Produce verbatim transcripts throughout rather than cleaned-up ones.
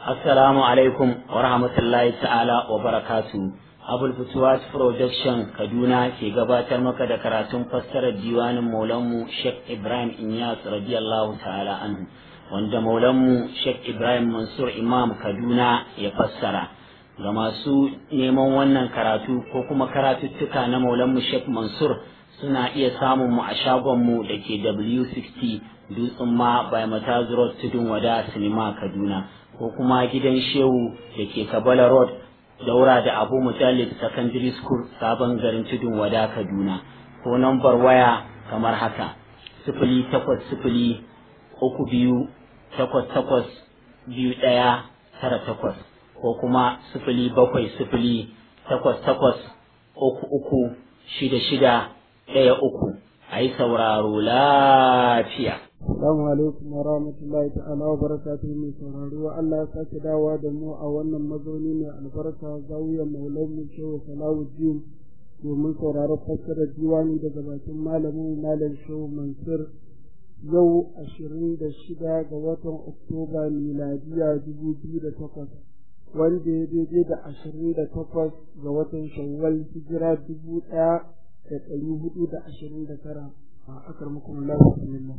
Assalamu alaikum wa rahmatullahi ta'ala wa barakatu. Abul Futuwat Production Kaduna ke gabatar maka da karatun fassarar diwanin Maulanmu Sheikh Ibrahim Inyas radiyallahu ta'ala anhu, wanda Maulanmu Sheikh Ibrahim Mansur Imam Kaduna ya fassara. Ga masu neman wannan karatu ko kuma karatuttuka na Maulanmu Sheikh Mansur suna iya samun mu a shagonmu da ke W sittin Dutsen ma by Mataz Road Tudun Wada Sinima Kaduna, ko kuma gidan Shehu da ke Kabala Road daura da Abu Mutallib Secondary School sabon garin Tudun Wada Kaduna, ko nambar waya kamar haka sifili takwas sifili uku biyu takwas takwas biyu ɗaya tara takwas, ko kuma sifili bakwai sifili takwas takwas uku uku shida shida ɗaya uku. A yi sauraro lafiya. Assalamu alaikum wa rahmatullahi ta'ala wa barakatuhu. Mai sauraro, Allah ya sake dawowa da mu a wannan mazauni mai albarka zawiyar Maulana Shehu Salahuddin domin sauraro fassarar diwani daga bakin malamin Malam Shehu Mansur. Yau ashirin da shida ga watan Oktoba miladiya dubu biyu da takwas, wanda ya daidai da ashirin da takwas ga watan Shawwal hijira dubu ɗaya da ɗari hudu da ashirin da tara. A akarmukum Allah bismillah.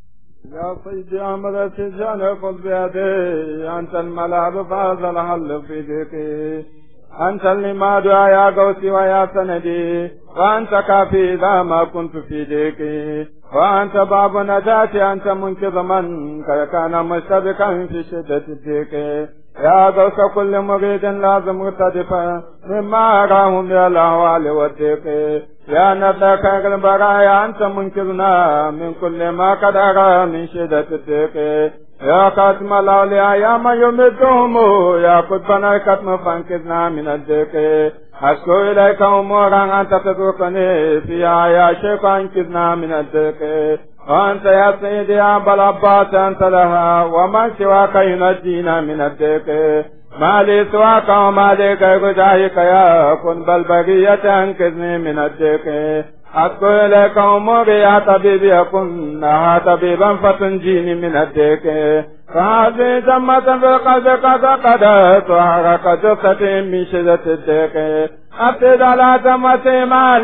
يا سيدي أحمد السجان خذ بيدي أنت الملاذ فهذا الحل في ذكري، أنت اللماد يا قوسي ويا سندي، وأنت كافي إذا ما كنت في ذكري، وأنت باب نجاتي، أنت منقذ من كان مشتبكا في شدة الذكر، يا غوث كل مريد لازم مرتدفا مما أراه من الأهوال والذكر، يا ندك البرايا أنت منقذنا من كل ما قد أرى من شدة الذكر، يا قاتم الأولياء يا من يمدهم، يا قطبنا الكتم فانقذنا من الذكر، أشكو إليك أمورا أنت تذوقني فيها يا شيخ أنقذنا من الذكر، وأنت يا سيدي يا أبا العباس أنت لها ومن سواك ينجينا من الذكر، ما لي سواك وما لي غير جاهك يا كن بل بقية أنقذني من الذكر، أشكو إليك أموري يا طبيبي أكنها طبيبا فتنجيني من الذكر، فهذه جمة في القلب قد قدت وحرق جثتي من شدة الذكر، أبتد على جمتي ما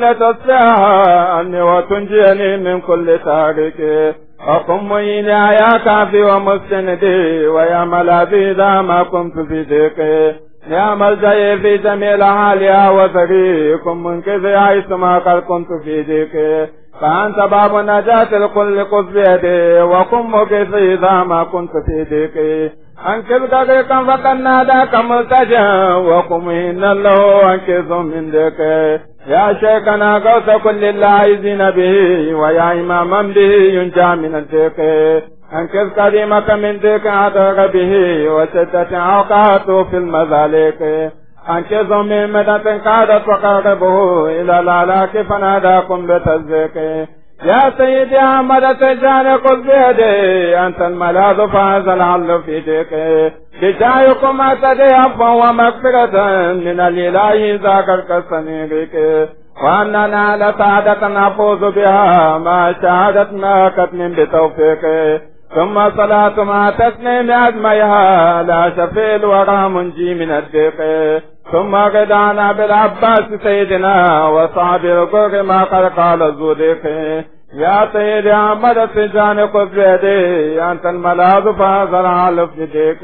لتصلها أني وتنجيني من كل تارك، وقم معيني يا كافي ومستندي ويا ملاذي إذا ما كنت في ذكر، يا ملجئي في جميع حالها وسريكم منقذي حيث ما قد كنت في ذكر، فأنت باب نجاة الكل قذ بيدي وكن مقذي إذا ما كنت في ذكر، أنقذ غريقا فقد ناداك ملتجا وقم إن الله أنقذ من ذكر، يا شيخنا غوث كل اللاعزين به ويا إماما به ينجى من الذكر، أنقذ كريمك من ذكر عدغ به وستة أوقاته في المذالك، أنقذ من مدة قادت وقربه إلى العلاك فناداكم بتذكر، يا سيدي أحمد السجان خذ بيدي أنت الملاذ فهذا الحل في ذكر، بجايكم أتدي عفوا ومغفرة من الإله ذاك السنيرك، وأننا لسعادة نفوز بها ما شهادتنا كتم بتوفيق، ثم صلاة ما تسليم أجمعها لا شفيع الورى منجي من الضيق، ثم غدانا بالعباس سيدنا وصحب القر ما قد قال الزوديق، يا سيدي أحمد السجان خذ بيدي أنت الملاذ فهذا الحل في ذيك.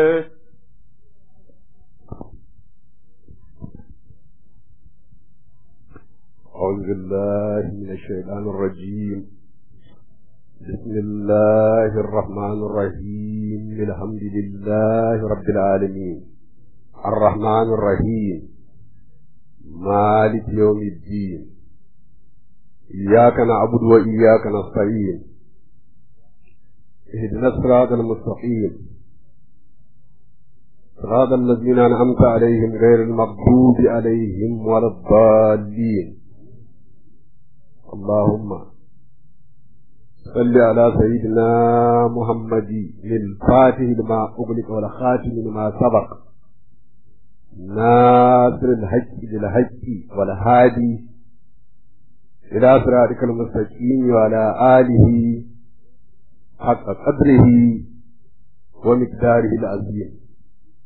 أعوذ بالله من الشيطان الرجيم، بسم الله الرحمن الرحيم، الحمد لله رب العالمين، الرحمن الرحيم، مالك يوم الدين، إياك نعبد وإياك نستعين، اهدنا الصراط المستقيم، صراط الذين أنعمت عليهم غير المغضوب عليهم ولا الضالين. اللهم صل على سيدنا محمد الفاتح لما أغلق والخاتم لما سبق، ناصر الحق بالحق والهادي إلى صراطك المستقيم وعلى آله حق قدره ومقداره العظيم.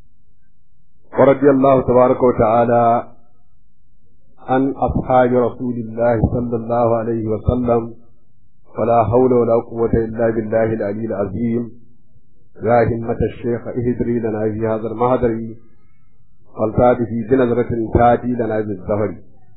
ورضي الله تبارك وتعالى عن أصحاب رسول الله صلى الله عليه وسلم ولا حول ولا قوة إلا بالله العلي العظيم. يا همة الشيخ اهدري لنا في هذا المهدر والتاد في بنظرة تاتي لنا بالزهر.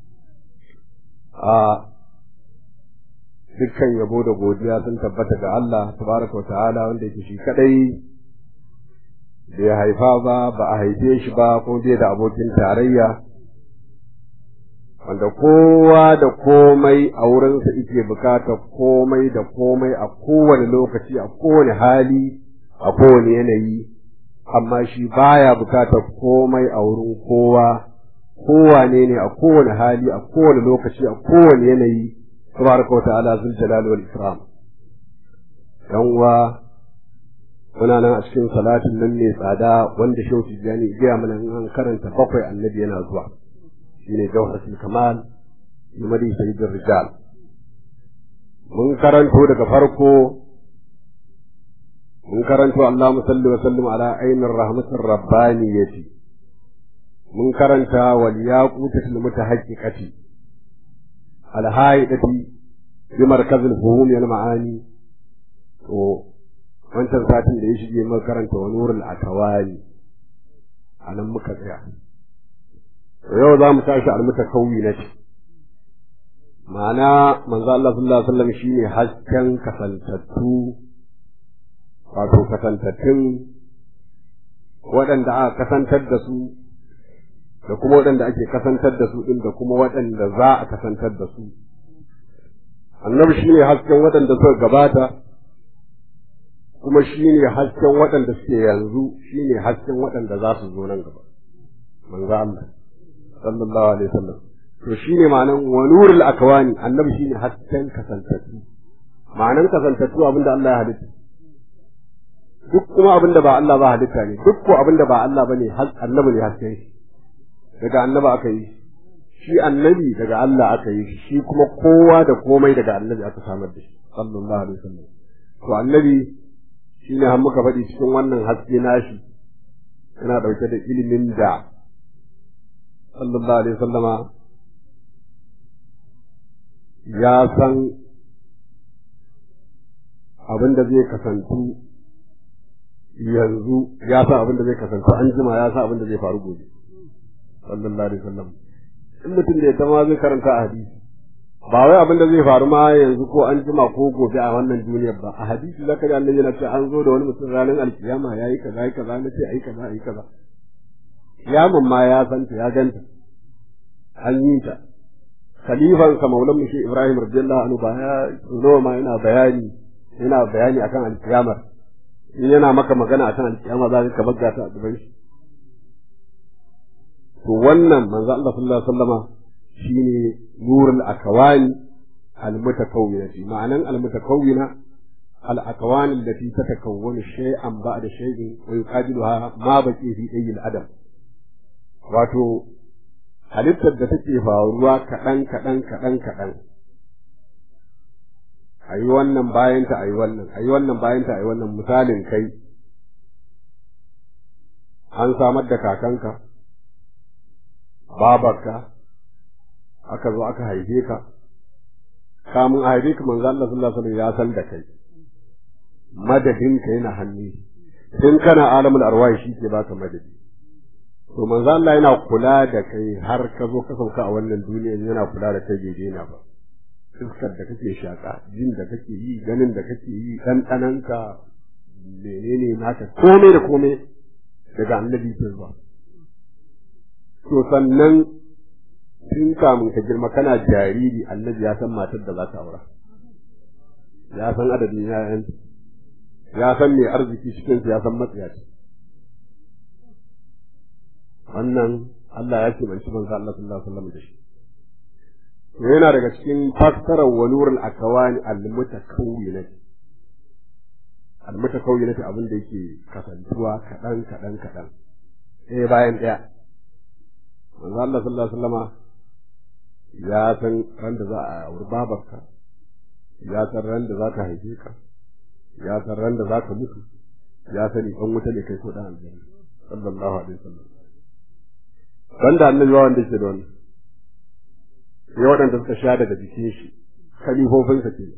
آه dukkan yabo da godiya sun tabbata ga Allah tabaraka wa ta'ala wanda yake shi kadai bai haifa ba ba a haife shi ba ko bai da abokin tarayya, wanda kowa da komai a wurinsa yake bukata komai da komai a kowane lokaci a kowane hali a kowane yanayi, amma shi baya bukatar komai a wurin kowa, kowane ne a kowane hali a kowane lokaci a kowane yanayi tabaraka wa ta'ala zul jalali wal ikram. dan uwa muna nan a cikin salatin nan ne tsada wanda Shehu Tijjani ya mana an karanta bakwai annabi yana zuwa, shine jawharatul kamal yumadi sayyidur rijal. mun karanto daga farko mun karanto Allahumma salli wa sallim ala ainir rahmatir rabbaniyati, mun karanta wal yaqutatul mutahaqqiqati alhaidati bi markazil fuhum wal ma'ani. to wancan satin da ya shige mun karanta wa nurul akawani anan muka tsaya. to yau za mu tashi almutakawwinati, ma'ana manzo Allah sallallahu alaihi wasallam shine hasken kasantattu, wato kasantattun waɗanda aka kasantar da su da kuma waɗanda ake kasantar da su ɗin da kuma waɗanda za a kasantar da su. Annabi shi ne hasken waɗanda suka gabata, kuma shi ne hasken waɗanda suke yanzu, shi ne hasken waɗanda za su zo nan gaba. Manzo Allah sallallahu alaihi wasallam. To shi ne ma'anan wa nurul akwani, annabi shi ne hasken kasantattu. Ma'anan kasantattu abinda Allah ya halitta. Duk kuma abinda ba Allah ba halitta ne, duk ko abinda ba Allah bane annabi ne hasken shi. daga annaba aka yi shi, annabi daga Allah aka yi shi, kuma kowa da komai daga annabi aka samar da shi sallallahu alaihi wasallam. to annabi shine har muka faɗi cikin wannan haske nashi yana dauke da ilimin da sallallahu alaihi wasallama ya san abin da zai kasantu yanzu, ya san abin da zai kasantu an jima, ya san abin da zai faru gobe sallallahu alaihi wasallam. in mutum da ya tama zai karanta a hadisi, ba wai abin da zai faru ma yanzu ko an jima ko gobe a wannan duniyar ba, a hadisi zaka ji annabi yana cewa an zo da wani mutum ranar alkiyama yayi kaza yayi kaza nace ayi kaza ayi kaza, kiyaman ma ya san ta ya ganta an yi ta. khalifan sa maulan mushi Ibrahim radiyallahu anhu ba ya zo ma yana bayani yana bayani akan alkiyamar, in yana maka magana akan alkiyama za ka bagga ta a gaban shi. to wannan manzo Allah sallallahu alaihi wasallama shine nurul akawani almutakawwinati, ma'anan almutakawwina al akawani allati tatakawwanu shay'an ba'da shay'in wa yuqadiluha ma baqi fi ayyil adam. wato halittar da take faruwa kaɗan kaɗan kaɗan kaɗan, ayi wannan bayan ta ayi wannan ayi wannan bayan ta ayi wannan. misalin kai an samar da kakanka babarka, aka zo aka haife ka, kamun a haife ka manzo Allah sallallahu alaihi wasallam ya san da kai, madadin ka yana hannu, tun kana alamul arwah shi ke baka madadi. to manzo Allah yana kula da kai har ka zo ka sauka a wannan duniya, yana kula da kai bai daina ba. iskar da kake shaka, jin da kake yi, ganin da kake yi, ɗanɗananka, menene naka, komai da komai daga annabi ke zuwa. to sannan tun kamun ka girma kana jariri, annabi ya san matar da za ta aura, ya san adadin yayan, ya san mai arziki cikin ya san matsiyaci. wannan Allah ya ce mai shi manzo Allah sallallahu alaihi wasallam da shi. to yana daga cikin fassarar walurul akawani al-mutakawwinati. al-mutakawwinati abin da yake kasantuwa kadan kadan kadan eh bayan daya. manzo Allah sallallahu alaihi wasallama ya san ran da za a auri babarka, ya san ran da za ka haife ka, ya san ran da za ka mutu, ya sani dan wuta ne kai ko dan aljanna sallallahu alaihi wasallam. banda annabi ba wanda yake da wannan ya waɗanda suka sha daga jikin shi khalifofinsa ke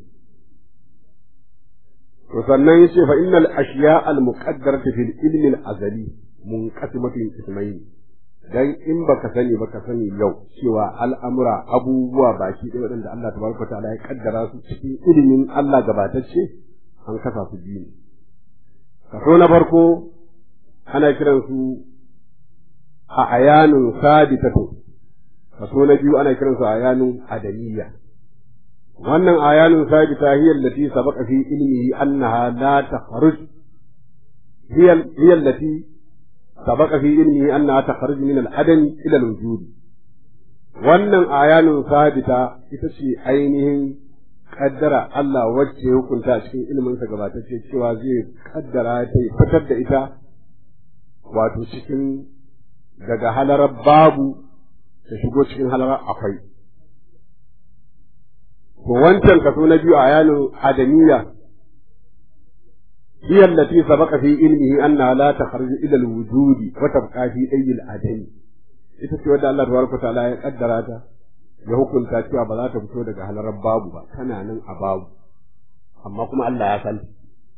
to sannan yace fa innal ashiya al muqaddarati fil ilmi al azali munqasimatun ismayn dan in baka sani baka sani yau cewa al'amura abubuwa baki ɗaya waɗanda Allah tabaraka ta'ala ya kaddara su cikin ilimin Allah gabatacce an kasa su biyu ne kaso na farko ana kiran su a ayanun sabitatu kaso na biyu ana kiran su a ayanun adamiyya wannan ayanun sabita hiya allati sabaqa fi ilmihi annaha la takhruj hiya hiya allati sabaqa fi ilmihi annaha takhruj min al-adam ila al-wujud wannan ayanun sabita ita ce ainihin kaddara Allah wacce ya hukunta a cikin ilimin sa gabatacce cewa zai kaddara ta fitar da ita wato cikin daga halarar babu ta shigo cikin halarar akwai to wancan kaso na biyu a yanin adamiyya hiya allati sabaqa fi ilmihi anna la takhruju ila al-wujudi wa tabqa fi ayyi al-adami ita ce wanda Allah tabaraka ta'ala ya kaddara ta ya hukunta cewa ba za ta fito daga halarar babu ba tana nan a babu amma kuma Allah ya sani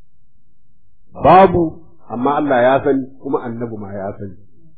babu amma Allah ya sani kuma annabi ma ya sani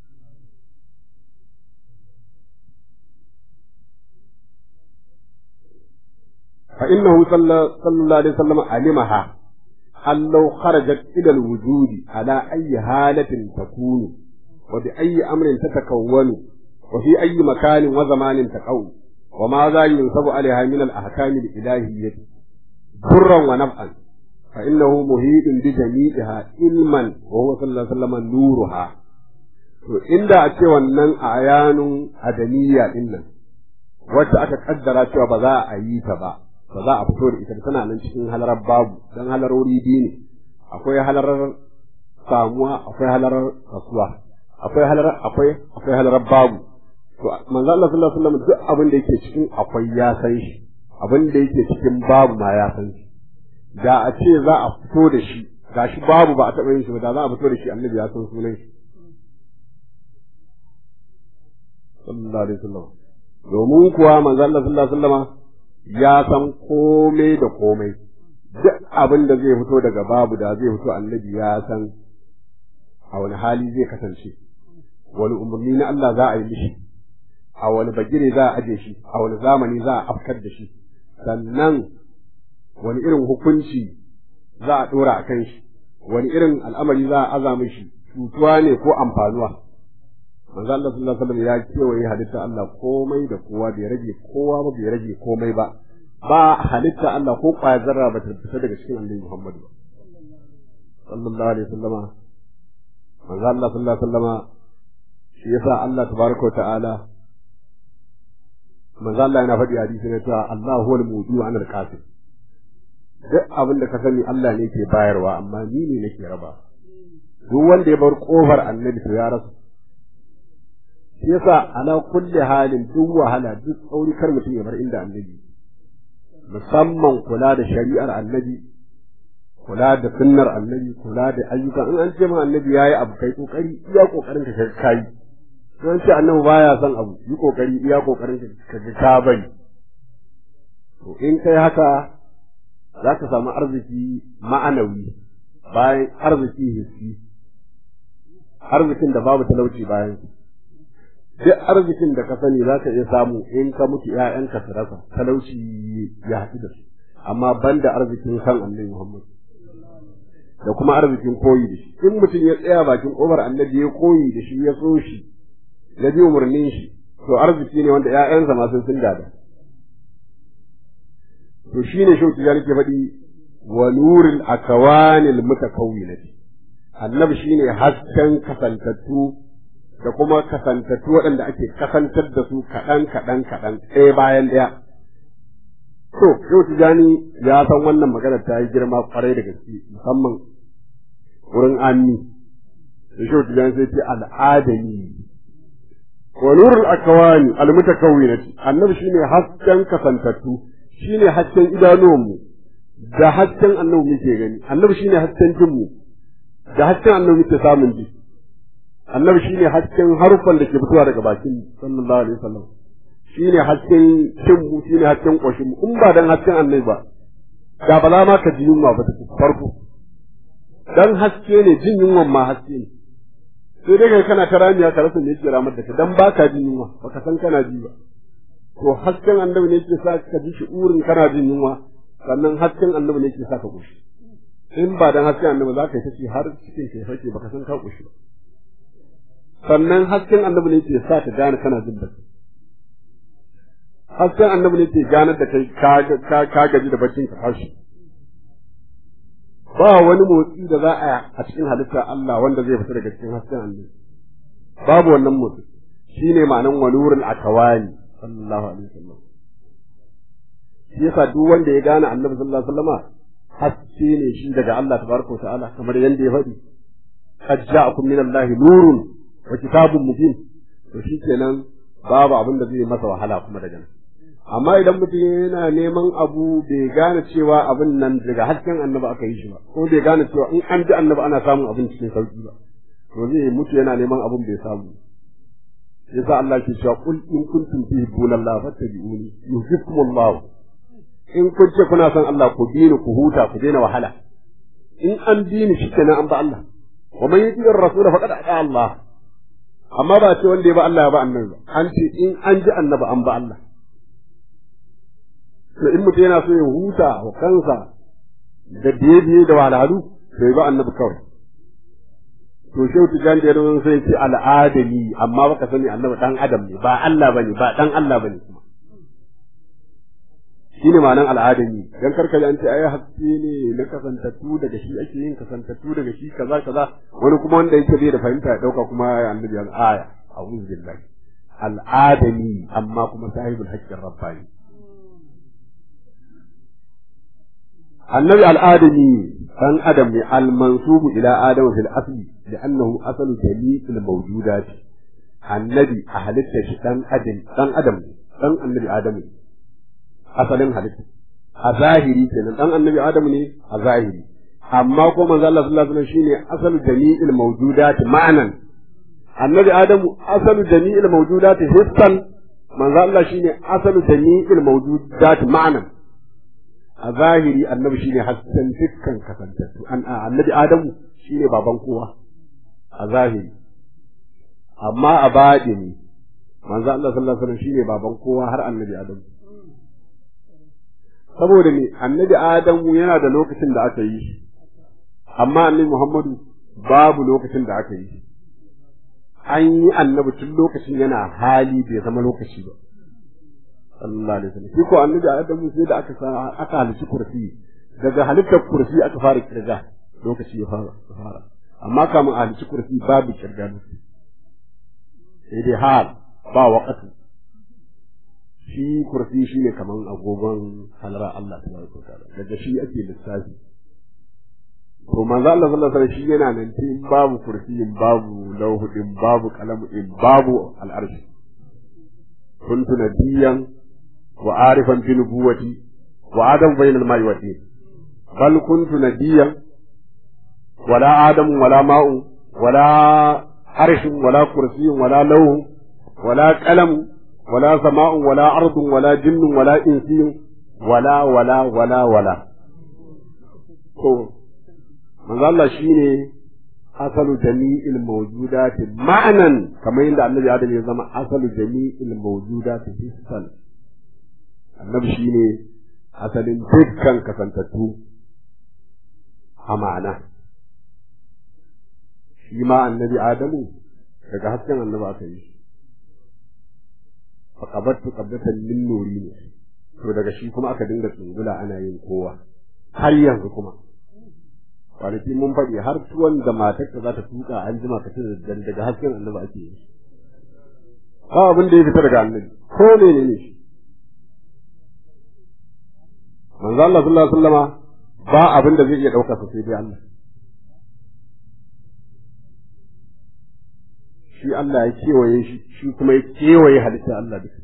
fa innahu sallallahu alaihi wasallam alimaha allau kharajat ila alwujud ala ayi halatin takunu wa bi ayi amrin tatakawwanu wa fi ayi makanin wa zamanin taqaw wa ma za yunsabu alaiha min al-ahkam al-ilahiyyah burran wa naf'an fa innahu muhidun bi jami'iha ilman wa huwa sallallahu alaihi wasallam nuruha to inda a ce wannan ayanun adamiyya din nan wacce aka kaddara cewa ba za a yi ta ba ba za a fito da ita tana nan cikin halarar babu dan halarori biyu ne akwai halarar samuwa akwai halarar kasuwa akwai halarar akwai akwai halarar babu to manzo Allah sallallahu alaihi wasallam duk abin da yake cikin akwai ya san shi abin da yake cikin babu ma ya san shi da a ce za a fito da shi gashi babu ba a taɓa yin shi ba da za a fito da shi annabi ya san sunan shi sallallahu alaihi wasallam domin kuwa manzo Allah sallallahu alaihi wasallam ya san komai da komai duk abin da zai fito daga babu da zai fito annabi ya san a wani hali zai kasance wani umarni na Allah za a yi mishi a wani bagire za a aje shi a wani zamani za a afkar da shi sannan wani irin hukunci za a dora a kan shi wani irin al'amari za a aza mishi cutuwa ne ko amfanuwa manzo Allah sallallahu alaihi wasallam ya kewaye halitta Allah komai da kowa bai rage kowa ba bai rage komai ba ba halitta Allah ko kwaya zarra ba ta fita daga cikin Annabi Muhammad sallallahu alaihi wasallama manzo Allah sallallahu alaihi wasallama shi yasa Allah tabaraka ta'ala manzo Allah yana faɗi hadisi ne cewa Allah huwal mudiyu an al-qasim duk abin da ka sani Allah ne ke bayarwa amma ni ne nake raba duk wanda ya bar kofar Annabi to ya rasa shi yasa ala kulli halin duk wahala duk tsauri kar mutum ya bar inda Annabi musamman kula da shari'ar Annabi kula da sunnar Annabi kula da ayyuka in an ce ma Annabi yayi abu kai kokari iya kokarin ka kai to an ce Annabi baya son abu yi kokari iya kokarin ka ka ka bari to in kai haka zaka samu arziki ma'anawi bayan arziki hissi arzikin da babu talauci bayan duk arzikin da ka sani za ka iya samu in ka mutu ‘ya'yanka su rasa talauci ya haɗu da su amma ban da arzikin san annabi Muhammad da kuma arzikin koyi da shi in mutum ya tsaya bakin ƙofar annabi ya koyi da shi ya so shi ya bi umarnin shi to arziki ne wanda ‘ya'yansa ma sun sun gada to shi ne shauki ya nake faɗi wa nuril akawanil mutakawwinati annabi shine hasken kasantattu da kuma kasantattu waɗanda ake kasantar da su kaɗan kaɗan kaɗan ɗaya bayan ɗaya. To, yau Tijjani ya san wannan maganar ta yi girma kwarai da gaske musamman wurin anni. Da shi Tijjani sai ce al'adami. Wa nurul akawani almutakawwinati annabi shine hasken kasantattu shine hasken idanuwanmu da hasken annabi muke gani annabi shine hasken jinmu da hasken annabi muke samun ji. annabi shine hasken harufan da ke fitowa daga bakin sallallahu alaihi wasallam shine hasken cin mu shine hasken koshin mu in ba dan hasken annabi ba da ba za ma ka ji yunwa ba ta farko dan haske ne jin yunwan ma haske ne sai dai kai kana ta ramiya ka rasa me yake ramar da ka dan baka jin yunwa baka san kana ji ba to hasken annabi ne yake sa ka ji shi'urin kana jin yunwa sannan hasken annabi ne yake sa ka koshi in ba dan hasken annabi za ka yi ta ci har cikin ka fake baka san ka koshi ba sannan hasken annabi ne yake sa ka gane kana jin bacci hasken annabi ne yake ganar da kai ka ka gaji da baccin ka tashi ba wani motsi da za a a cikin halitta Allah wanda zai fita daga cikin hasken annabi babu wannan motsi shine ma'anan walurul akawani sallallahu alaihi wasallam shi yasa duk wanda ya gane annabi sallallahu alaihi wasallama haske ne shi daga Allah tabaraka wa ta'ala kamar yanda ya faɗi qad ja'akum min Allahi nurun wa kitabun mubin to shikenan babu abin da zai masa wahala kuma daga nan amma idan mutum yana neman abu bai gane cewa abin nan daga hasken annabi aka yi shi ba ko bai gane cewa in an ji annabi ana samun abin cikin sauki ba to zai mutu yana neman abin bai samu yasa Allah ke cewa qul in kuntum tuhibbuna Allah fattabi'uni yuhibbukum Allah in kun ce kuna son Allah ku bi ni ku huta ku daina wahala in an bi ni shikenan an ba Allah wa man yuti ar-rasul faqad ata Allah amma ba ce wanda ya ba Allah ya ba annabi ba an ce in an ji annabi an ba Allah to in mutum yana so ya huta wa kansa da biye-biye da wahalhalu to ya ba annabi kawai to shehu tijan da yadda sai ce al'adami amma baka sani annabi dan adam ne ba Allah bane ba dan Allah bane kuma shine ma'anan al'adami dan karkaje an ce ai haske ne na kasantattu daga shi ake yin kasantattu daga shi kaza kaza wani kuma wanda yake bai da fahimta ya dauka kuma ya annabi an aya a'udhu billahi al'adami amma kuma sahibul haqqir rabbani annabi al'adami dan adam ne al-mansubu ila adam fil asli li'annahu asalu jami'il mawjudat annabi a halitta shi dan adam dan adam dan annabi adam asalin halitta a zahiri kenan dan annabi adam ne a zahiri amma ko manzo Allah sallallahu alaihi wasallam shine asalu jami'il mawjudat ma'anan annabi adam asalu jami'il mawjudat hissan manzo Allah shine asalu jami'il mawjudat ma'anan a zahiri annabi shine hasken dukkan kasantattu an annabi adamu shine baban kowa a zahiri amma a baɗini manzo Allah sallallahu alaihi wasallam shine baban kowa har annabi adamu saboda ne annabi adamu yana da lokacin da aka yi amma annabi Muhammadu babu lokacin da aka yi an yi annabi tun lokacin yana hali bai zama lokaci ba sallallahu alaihi wasallam shi ko annabi Adamu sai da aka sa aka halitta kursi daga halittar kursi aka fara kirga lokaci ya fara fara amma kamun halitta kursi babu kirga lokaci sai dai hal ba waqtu shi kursi shine kaman agogon halara Allah tabaraka ta'ala daga shi ake lissafi to manzo Allah sallallahu alaihi wasallam shi yana nan in babu kursi in babu lauhu in babu kalamu in babu al'arshi kuntu nabiyyan وعارفا بنبوتي وآدم بين الماء والدين بل كنت نبيا ولا آدم ولا ماء ولا عرش ولا كرسي ولا لوح ولا قلم ولا سماء ولا أرض ولا جن ولا إنسي ولا ولا ولا ولا من الله شيني أصل جميع الموجودات معنى كما يند النبي آدم يزم أصل جميع الموجودات في السنة annabi shi ne asalin dukkan kasantattu a ma'ana shi ma annabi adamu daga hasken annabi aka yi fa qabattu qabdatan min nuri ne to daga shi kuma aka dinga tsungula ana yin kowa har yanzu kuma kwanaki mun faɗi har tuwon da matarka za ta tuka an jima ka tuna daga hasken annabi ake yi ba abin da ya fita daga annabi ko ne ne shi manzo Allah sallallahu alaihi wasallama ba abin da zai iya dauka sai dai Allah shi Allah ya kewaye shi shi kuma ya kewaye halitta Allah duka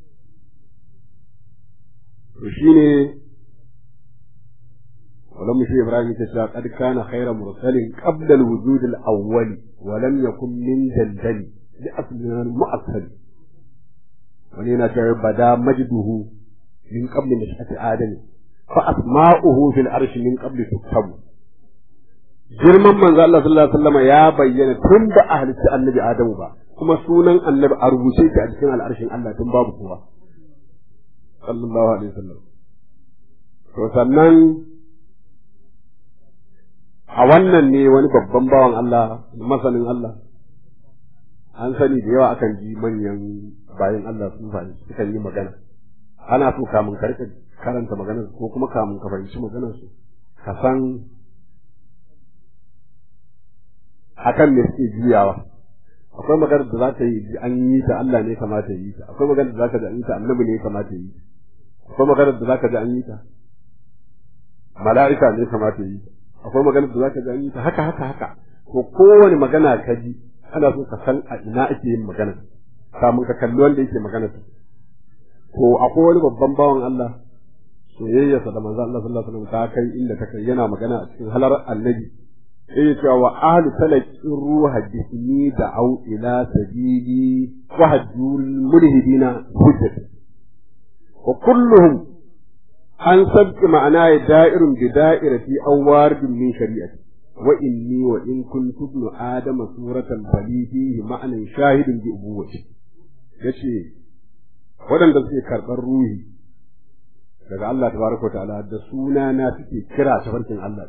to shine wala mu shi Ibrahim yake cewa qad kana khayra mursalin qabla al-wujud al-awwal wa lam yakun min daldali li aslihi mu'assal wani yana cewa bada majduhu min qabli nashati adam fa asma'uhu fil arshi min qabli tuktab girman manzo Allah sallallahu alaihi wasallam ya bayyana tun da ahli annabi Adamu ba kuma sunan annabi a rubuce shi a cikin al'arshin Allah tun babu kowa sallallahu alaihi wasallam to sannan a wannan ne wani babban bawan Allah masanin Allah an sani da yawa akan ji manyan bayan Allah sun fahimci sukan yi magana ana so kamun karka karanta maganar ko kuma kamun ka fahimci maganar su ka san akan me suke juyawa akwai maganar da za ta yi an yi ta Allah ne kamata yi ta akwai maganar da za ka ji an yi ta annabi ne kamata yi akwai maganar da za ka ji an yi ta mala'ika ne kamata yi akwai maganar da za ka ji an yi ta haka haka haka ko kowane magana ka ji ana so ka san a ina ake yin magana kamun ka kalli wanda yake magana ta to akwai wani babban bawan Allah soyayyarsa da manzo Allah sallallahu alaihi wasallam ta kai inda ta kai yana magana a cikin halar annabi sai cewa wa ahlu talaqi ruha jismi da au ila sabili wa hajjul mulhidina hujjat wa kulluhum an sabki ma'ana da'irun bi da'irati aw waridun min shari'ati wa inni wa in kuntu ibn adama suratan fali fihi ma'anan shahidun bi ubuwati yace waɗanda suke karɓar ruhi daga Allah tabaraka wa ta'ala da suna na suke kira tafarkin Allah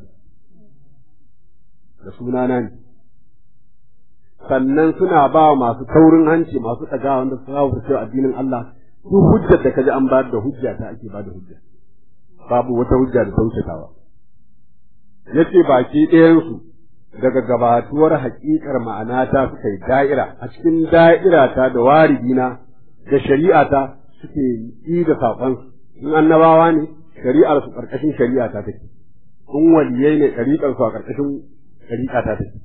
da sunana ne sannan suna ba masu taurin hanci masu ɗaga wanda su kawo cewa addinin Allah su hujjar da kaji an bayar da hujja ta ake ba da hujja babu wata hujja da tausatawa yace baki ɗayansu daga gabatuwar haƙiƙar ma'ana ta suka yi da'ira a cikin da'ira ta da waridina da shari'a ta suke yi da saƙon in annabawa ne shari'ar su ƙarƙashin shari'a ta take in waliyai ne ɗariƙar su a ƙarƙashin shari'a ta take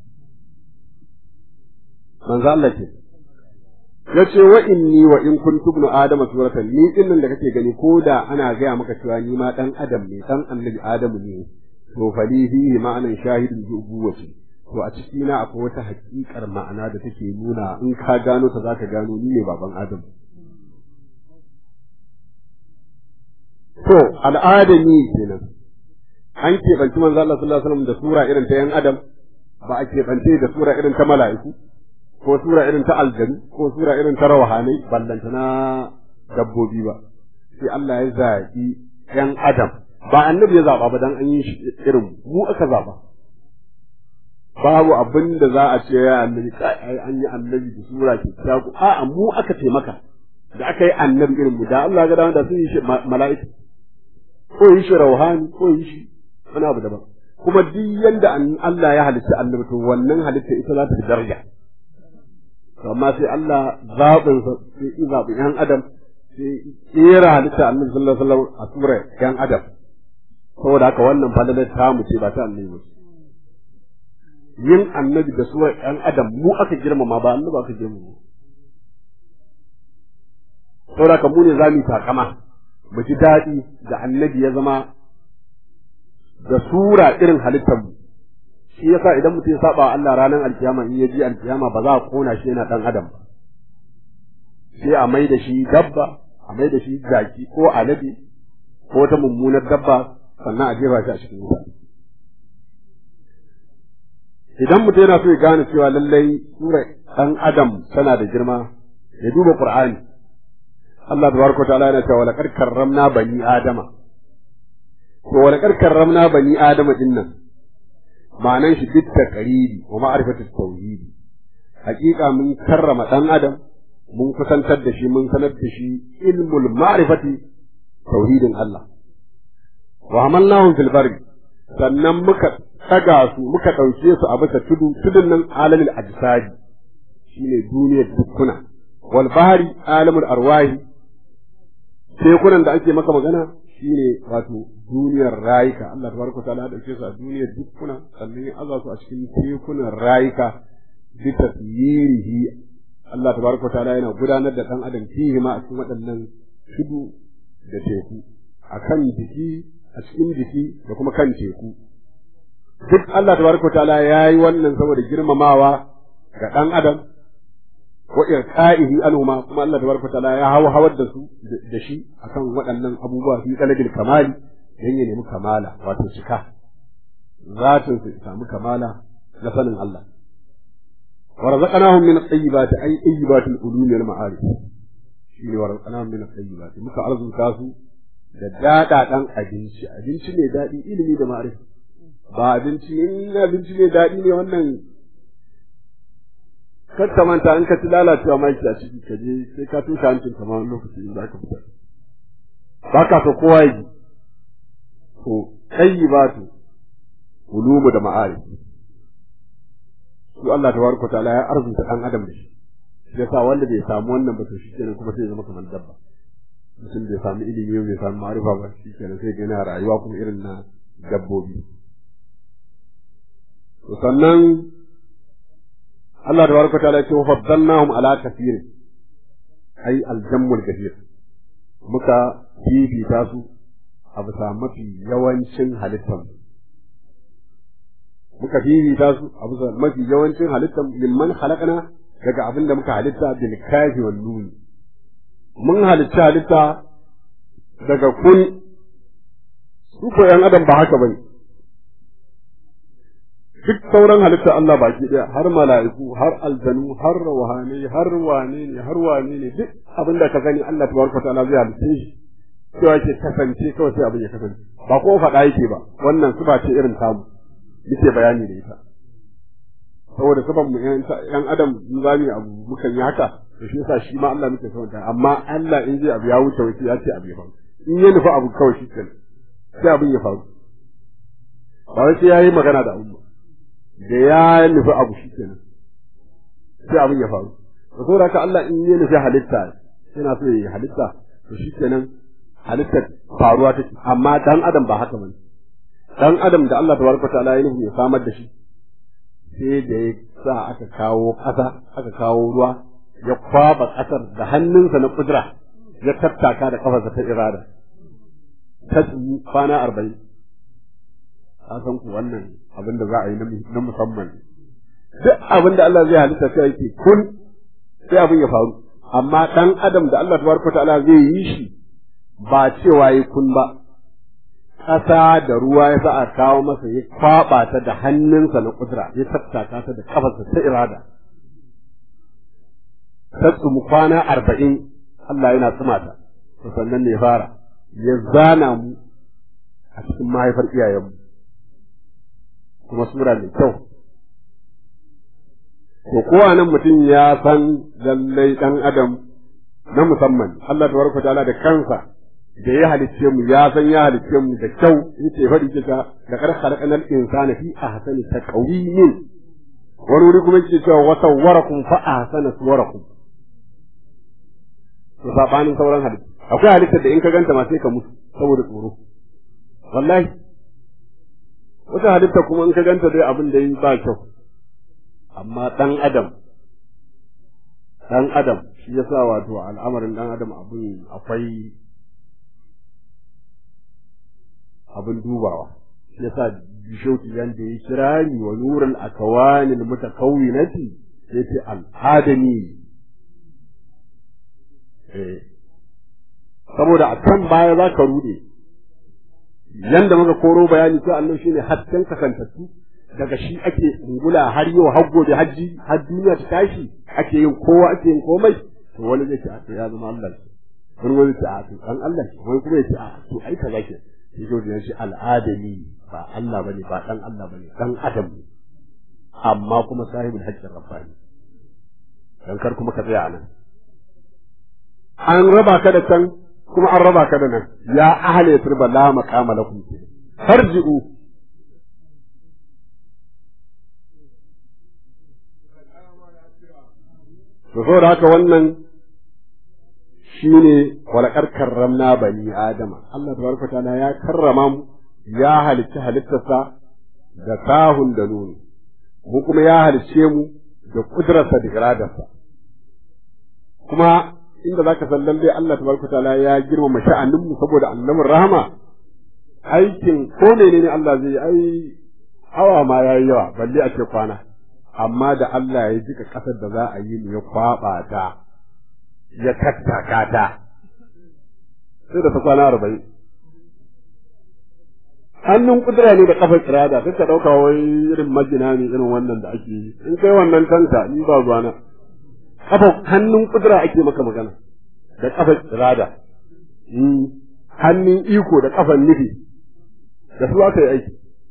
manzo Allah ce yace wa inni wa in kuntu ibn adama suratan ni din nan da kake gani ko da ana gaya maka cewa ni ma dan adam ne dan annabi adamu ne to fali fihi ma'anan shahidin bi ubuwati to a ciki na akwai wata haƙiƙar ma'ana da take nuna in ka gano ta zaka gano ni ne baban adam to al'adami kenan an keɓanci manzo Allah sallallahu alaihi wasallam da sura irin ta yan adam ba a keɓance da sura irin ta mala'iku ko sura irin ta aljanu ko sura irin ta rawahanai ballanta na dabbobi ba sai Allah ya zaɓi yan adam ba annabi ya zaɓa ba dan an yi shi irin mu aka zaɓa babu abin da za a ce ya annabi kai an yi annabi da sura ke tsaku a'a mu aka taimaka da aka yi annabi irin mu da Allah ga da sun yi shi mala'ika ko yi shi rauhani ko yi shi wani abu daban kuma duk yanda Allah ya halitta annabi to wannan halitta ita za ta fi daraja amma sai Allah zaɓin sa sai in zaɓi yan adam sai kera halitta annabi sallallahu alaihi wasallam a sura yan adam saboda haka wannan falalar ta mu ce ba ta annabi ba yin annabi da sura yan adam mu aka girmama ba annabi aka girmama saboda haka mu ne za mu takama mu ji daɗi da annabi ya zama da sura irin halittar mu shi yasa idan mutum ya saba Allah ranar alkiyama in ya ji alkiyama ba za a kona shi yana dan adam ba sai a mai da shi dabba a mai da shi jaki ko alade ko ta mummunar dabba sannan a jefa shi a cikin wuta idan mutum yana so ya gane cewa lallai sura dan adam tana da girma ya duba Qur'ani Allah tabaraka ta'ala yana cewa laqad karramna bani adama to laqad karramna bani adama dinnan ma'anan shi duk taqribi wa ma'rifatu tauhid hakika mun karrama dan adam mun kusantar da shi mun sanar da shi ilmul ma'rifati tauhidin Allah wa hamalnahum fil barri sannan muka tsaga su muka dauke su a bisa tudu tudun nan alamul ajsadi shine duniyar dukkuna wal bahri alamul arwahi tekunan da ake maka magana shine wato duniyar rayuka Allah tabaraka ta'ala ya dauke su a duniyar dukkuna sannan ya aza su a cikin tekunan rayuka bi tasyirihi Allah tabaraka ta'ala yana gudanar da dan adam fihi ma a cikin waɗannan tudu da teku akan jiki a cikin jiki da kuma kan teku duk Allah tabaraka ta'ala yayi wannan saboda girmamawa ga dan adam wa irqaihi aluma kuma Allah tabaraka ta'ala ya hawa hawar da su da shi akan waɗannan abubuwa fi talabil kamali dan ya nemi kamala wato cika zatin su samu kamala na sanin Allah wa razaqnahum min at-tayyibati ay tayyibatil ulumi wal ma'arif shi ne wa razaqnahum min at-tayyibati muka arzuta su da dadadan abinci abinci mai dadi ilimi da ma'arifa ba abinci in abinci mai dadi ne wannan kar ka manta in ka ci lalacewa ma ki a ciki ka je sai ka tuka hancin ka ma lokaci in za ka fita ba ka so kowa yi to tayyibatu ulumu da ma'arif su Allah tabaraka ta'ala ya arzuta dan adam da shi yasa wanda bai samu wannan ba to shi kenan kuma sai ya zama kamar dabba mutum bai samu ilimi bai samu ma'arifa ba shi kenan sai yana rayuwa kuma irin na dabbobi to sannan Allah tabaraka ta'ala ya ce faddalnahum ala kathir ai aljammul kathir muka fifita su a bisa mafi yawancin halittar muka fifita su a bisa mafi yawancin halittar mimman halakana daga abin da muka halitta bil kafi wan nun mun halitta halitta daga kun su ko yan adam ba haka bane duk sauran halitta Allah baki daya har mala'iku har aljanu har rawhani har wane ne har wane ne duk abin da ka gani Allah tabaraka ta'ala zai halitta shi cewa ke kasance kawai sai abin ya kasance ba ko faɗa yake ba wannan su ba ce irin tamu muke bayani da ita saboda saban mu yan adam in zami abu mukan yi haka to shi yasa shi ma Allah muke sauta amma Allah in zai abu ya wuce wuce ya ce abu ya faru in ya nufi abu kawai shi kenan sai abin ya faru ba wai sai yayi magana da abu da ya nufi abu shi kenan sai abin ya faru to saboda haka Allah in ya nufi halitta yana so ya halitta to shi kenan halittar faruwa take amma dan adam ba haka bane dan adam da Allah tabaraka ta'ala ya nufi ya samar da shi sai da ya sa aka kawo ƙasa aka kawo ruwa ya kwaba ƙasar da hannunsa na kudura ya tattaka da kafarsa ta irada ta kwana arba'in a san ku wannan abin da za a yi na musamman duk abin da Allah zai halitta sai yake kun sai abin ya faru amma dan adam da Allah tabaraka ta'ala zai yi shi ba cewa yi kun ba ƙasa da ruwa ya sa a kawo masa ya kwaɓa ta da hannunsa na kudura ya tattaka ta da kafarsa ta irada ta tsumu kwana arba'in Allah yana tsuma ta to sannan ne fara ya zana mu a cikin mahaifar iyayenmu kuma sura mai kyau to kowa nan mutum ya san lallai ɗan adam na musamman Allah tabaraka ta'ala da kansa da ya halicce mu ya san ya halicce mu da kyau yace faɗi kika da kar khalaqanal insana fi ahsani taqwimin wani wuri kuma yake cewa wa sawwarakum fa ahsana suwarakum to sabanin sauran halitta akwai halittar da in ka ganta ma sai ka mutu saboda tsoro wallahi wata halitta kuma in ka ganta dai abin da yi ba kyau amma dan adam dan adam shi yasa wato al'amarin dan adam abin akwai abin dubawa yasa bishauki yanda ya kirari wa nurul akawanil mutakawwinati yace al-adami eh saboda a kan baya za ka rude yanda muka koro bayani sai Allah shine hasken kasantattu daga shi ake ungula har yau har gobe haji har duniya ta tashi ake yin kowa ake yin komai to wani zai ce a ya zama Allah wani wani ce a to an Allah wani kuma ya ce a to ai kaza ke yau da shi al'adami ba Allah bane ba dan Allah bane dan adam ne amma kuma sahibul haqqin rabbani dan kar kuma ka tsaya anan an raba ka da can kuma an raba ka da nan ya ahli yasriba la maqama lakum farji'u to saboda haka wannan shine walakar karramna bani adama Allah tabaraka ta'ala ya karrama mu ya halicci halittarsa da tahun da nuni mu kuma ya halicce mu da kudrarsa da iradarsa kuma inda zaka san lalle Allah tabaraka ta'ala ya girmama sha'anin mu saboda annabin rahama aikin ko menene Allah zai ai awa ma yayi yawa balle a ce kwana amma da Allah ya jika kasar da za a yi ne ya kwaba ta ya tattaka ta sai da ta kwana arba'in hannun kudura ne da kafar irada duka dauka wai irin majina ne irin wannan da ake yi in kai wannan tanka ni ba ruwana kafa hannun kudura ake maka magana da kafar irada hannun iko da kafan nufi da su aka yi aiki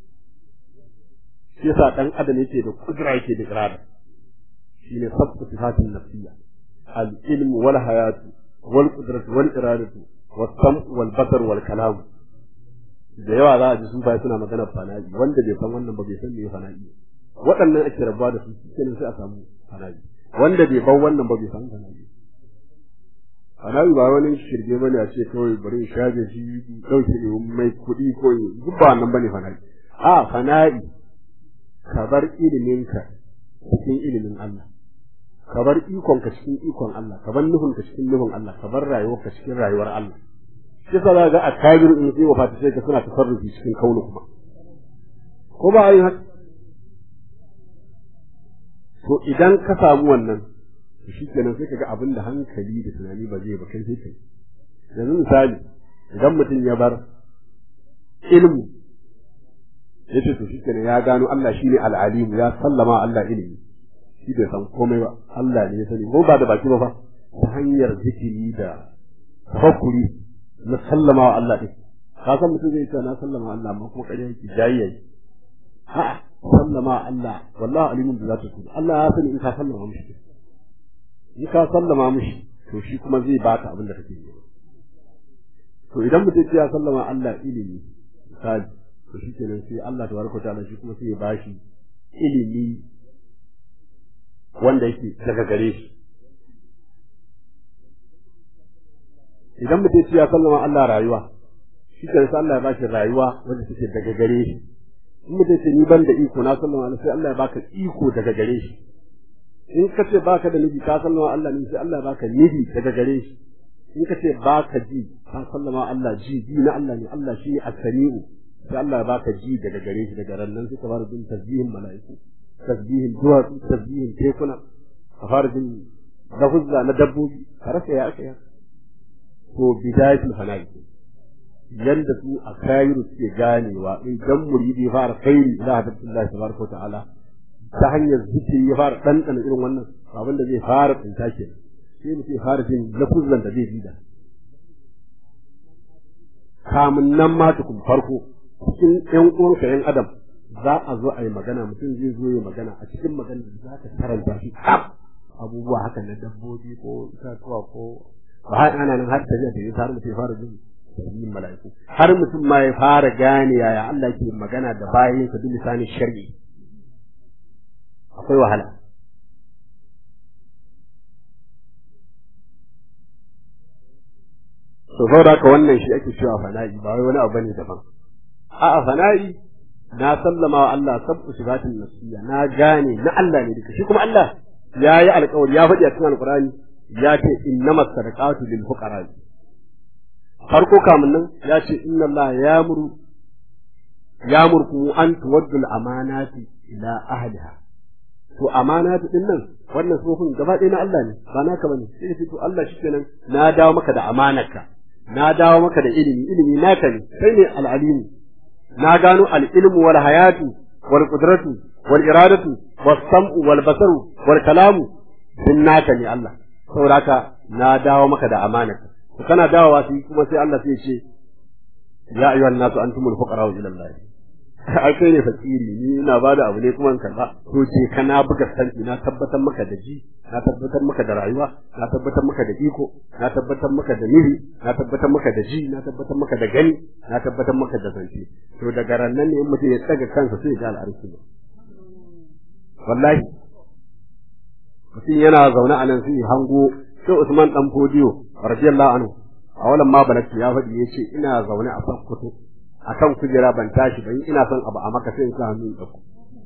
shi yasa dan adam yake da kudura yake da irada shine sabtu sifatin nafsiyya al ilm wal hayat wal qudratu wal iradatu was sam wal basar wal kalam da yawa za a ji su bai suna magana fana'i wanda bai san wannan ba bai san me fana'i waɗannan ake rabuwa da su kenan sai a samu fana'i wanda bai ban wannan ba bai san fana'i fana'i ba wani shirge bane a ce kawai bari in shaje shi dauke ne mai kuɗi ko duk ba wannan bane fana'i a fana'i ka bar iliminka cikin ilimin Allah ka bar ikonka cikin ikon Allah ka bar nufinka cikin nufin Allah ka bar rayuwarka cikin rayuwar Allah shi sa za ga a kabir in sai wafata sai ka suna tasarrufi cikin kaunu kuma ko ba yin haka to idan ka samu wannan to shikenan sai ka ga abin da hankali da tunani ba zai ba kai sai kai yanzu misali idan mutum ya bar ilimi yace to shikenan ya gano Allah shine al-alim ya sallama Allah ilimi shi bai san komai ba Allah ne ya sani ko ba da baki ba fa ta hanyar zikiri da tafakkuri na sallama wa Allah din ka san mutum zai ce na sallama Allah amma kuma kare yake jayayya ha sallama Allah wallahi alimin da zata tudu Allah ya sani in ka sallama mishi in ka sallama mishi to shi kuma zai baka abin da kake yi to idan mutum ya sallama Allah ilimi misali to shi kenan sai Allah tabaraka ta'ala shi kuma sai ya bashi ilimi wanda yake daga gare shi idan mutum ya sallama Allah rayuwa shi kenan sai Allah ya bashi rayuwa wanda take daga gare shi in mutum ce ni ban da iko na sallama Allah sai Allah ya baka iko daga gare shi in ka ce baka da nufi ka sallama Allah ne sai Allah ya baka nufi daga gare shi in ka ce baka ji ka sallama Allah ji ji na Allah ne Allah shi as-sami'u sai Allah ya baka ji daga gare shi daga ran nan sai ka fara jin tasbihin mala'iku tasbihin duwatsu tasbihin tekuna ka fara jin lafuzza na dabbobi ka rasa ya aka ya to bidayatul fana'i yanda su a kayiru suke ganewa idan muridi fara kairi ila hadallahi tabaraka wa ta'ala ta hanyar zikiri ya fara ɗanɗana irin wannan abin da zai fara tsinta ke sai mutum ya fara jin lafuzzan da zai bi da kamun nan ma tukun farko cikin ƴan uwanka ƴan adam za a zo a yi magana mutum zai zo ya magana a cikin magana za ka karanta shi kaf abubuwa haka na dabbobi ko itatuwa ko ba har ana nan har tafiya da ya har mutum ya fara jin yin mala'iku har mutum ma ya fara gane yaya Allah ke magana da bayan sa duk lisanin shar'i akwai wahala to saboda haka wannan shi ake cewa fana'i ba wai wani abu bane daban a'a fana'i na sallama wa Allah sabu sifatin nafsiyya na gane na Allah ne duka shi kuma Allah ya yi alƙawari ya faɗi a cikin alƙur'ani ya ce innamas sadaqatu lil fuqara farko kamun nan ya ce inna Allah ya'muru ya'murkum an tuwaddu al amanati ila ahliha to amanatu din nan wannan sofin gaba ɗaya na Allah ne ba naka bane sai ce to Allah shikenan na dawo maka da amanarka na dawo maka da ilimi ilimi naka ne sai ne al-alimu na gano al-ilmu wal hayatu wal qudratu wal iradatu was sam'u wal basaru wal kalamu din naka ne Allah saboda na dawo maka da amanarka to kana dawowa sai kuma sai Allah sai ya ce ya ayyuhan nasu antumul fuqara ila Allah ai kai ne fakiri ni ina bada abu ne kuma in karba to ce kana buga sanki na tabbatar maka da ji na tabbatar maka da rayuwa na tabbatar maka da iko na tabbatar maka da nihi na tabbatar maka da ji na tabbatar maka da gani na tabbatar maka da zance to daga rannan ne in mutum ya tsaga kansa sai ya ga al'arshi wallahi mutum yana zaune a nan sai hango sai Usman dan Fodiyo radiyallahu anhu a wannan ma balaki ya faɗi yace ina zaune a Sokoto akan kujera ban tashi ban ina son abu a maka sai in sa hannu da ku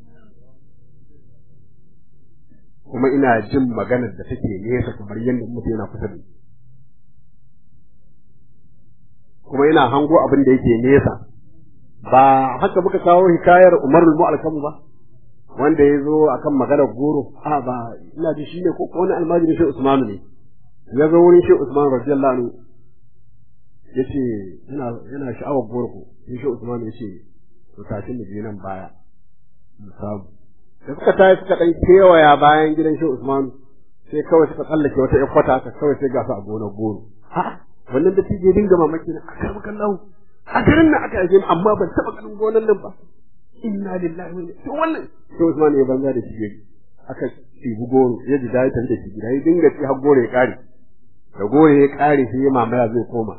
kuma ina jin maganar da take nesa kamar yadda mutum yana kusa da ni kuma ina hango abin da yake nesa ba haka muka kawo hikayar Umarul Mu'alkamu ba wanda ya zo akan maganar goro a ba ina ji shine ko wani almajiri shi Usmanu ne ya zo wurin shi Usman radiyallahu anhu yace yana yana sha'awar goro ko shi Usman yace to tashi mu je nan baya mu samu da suka tayi suka dan kewaya bayan gidan shi Usman sai kawai suka tsallake wata ƴar kwata haka kawai sai ga su a gonar goro a wannan da tije dinga mamaki na aka maka lahu a garin nan aka yi amma ban taba ganin gonar nan ba inna lillahi wa inna to wannan sai Usman ya banza da tije aka tsibu goro ya ji dai tare da shi gida ya dinga ci har goro ya kare da goro ya kare sai ya mamaya zai koma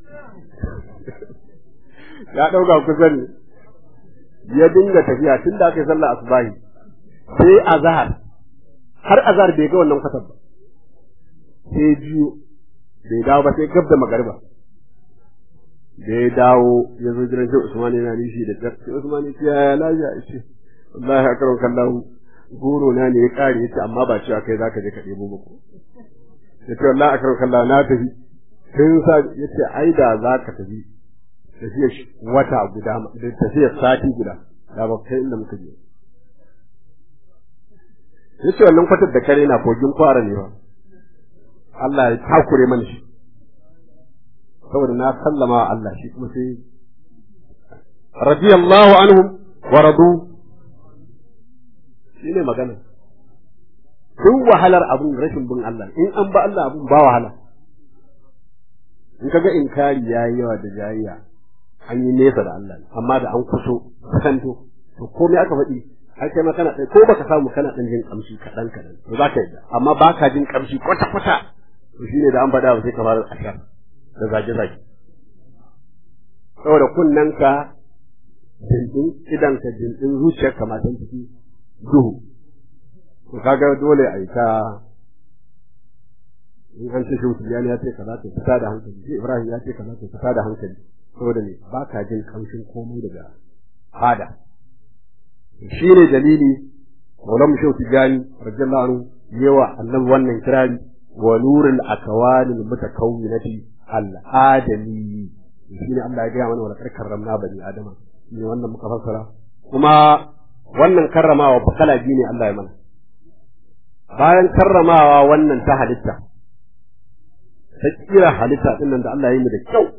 ya dauka kusa ne ya dinga tafiya tun da aka yi sallah asubahi sai azhar har azhar bai ga wannan kwatar ba sai biyu bai dawo ba sai gab da magariba da ya dawo ya zo gidan shi Usman yana nishi da jar sai Usman ya ce ya lafiya ce wallahi akram kallahu goro na ne ya kare yace amma ba cewa kai zaka je ka debo ba ko yace wallahi akram kallahu na tafi sai sa yace ai da zaka tafi tafiyar wata guda da tafiyar sati guda da ba kai inda muka je yace wannan kwatar da kare na kogin kwara ne ba Allah ya takure mana shi saboda na sallama wa Allah shi kuma sai radiyallahu anhum wa radu shine magana duk wahalar abun rashin bin Allah in an ba Allah abun ba wahala in kaga inkari yayi yawa da jayayya an yi nesa da Allah amma da an kuso kanto to komai aka faɗi har kai ma kana ko baka samu kana dan jin kamshi kadan kadan to zaka yi amma baka jin kamshi kwata kwata to shine da an faɗa ba sai ka fara ashar da zage zage saboda kunnanka dindin idan ka dindin zuciyar ka matan ciki duhu to kaga dole a yi ta in an ce shi Tijjani ya ce kaza to fita da hankali shi Ibrahim ya ce kaza to fita da hankali saboda ne baka jin kamshin komai daga fada shi ne dalili Maulana Shehu Tijjani radiyallahu anhu yawa annabi wannan kirari wa nurul akwani mutakawwinati al-adami shi ne Allah ya gaya mana wala karramna bani adama ne wannan muka fassara kuma wannan karramawa fa kala biyu ne Allah ya mana bayan karramawa wannan ta halitta ta kira halitta din nan da Allah ya yi mu da kyau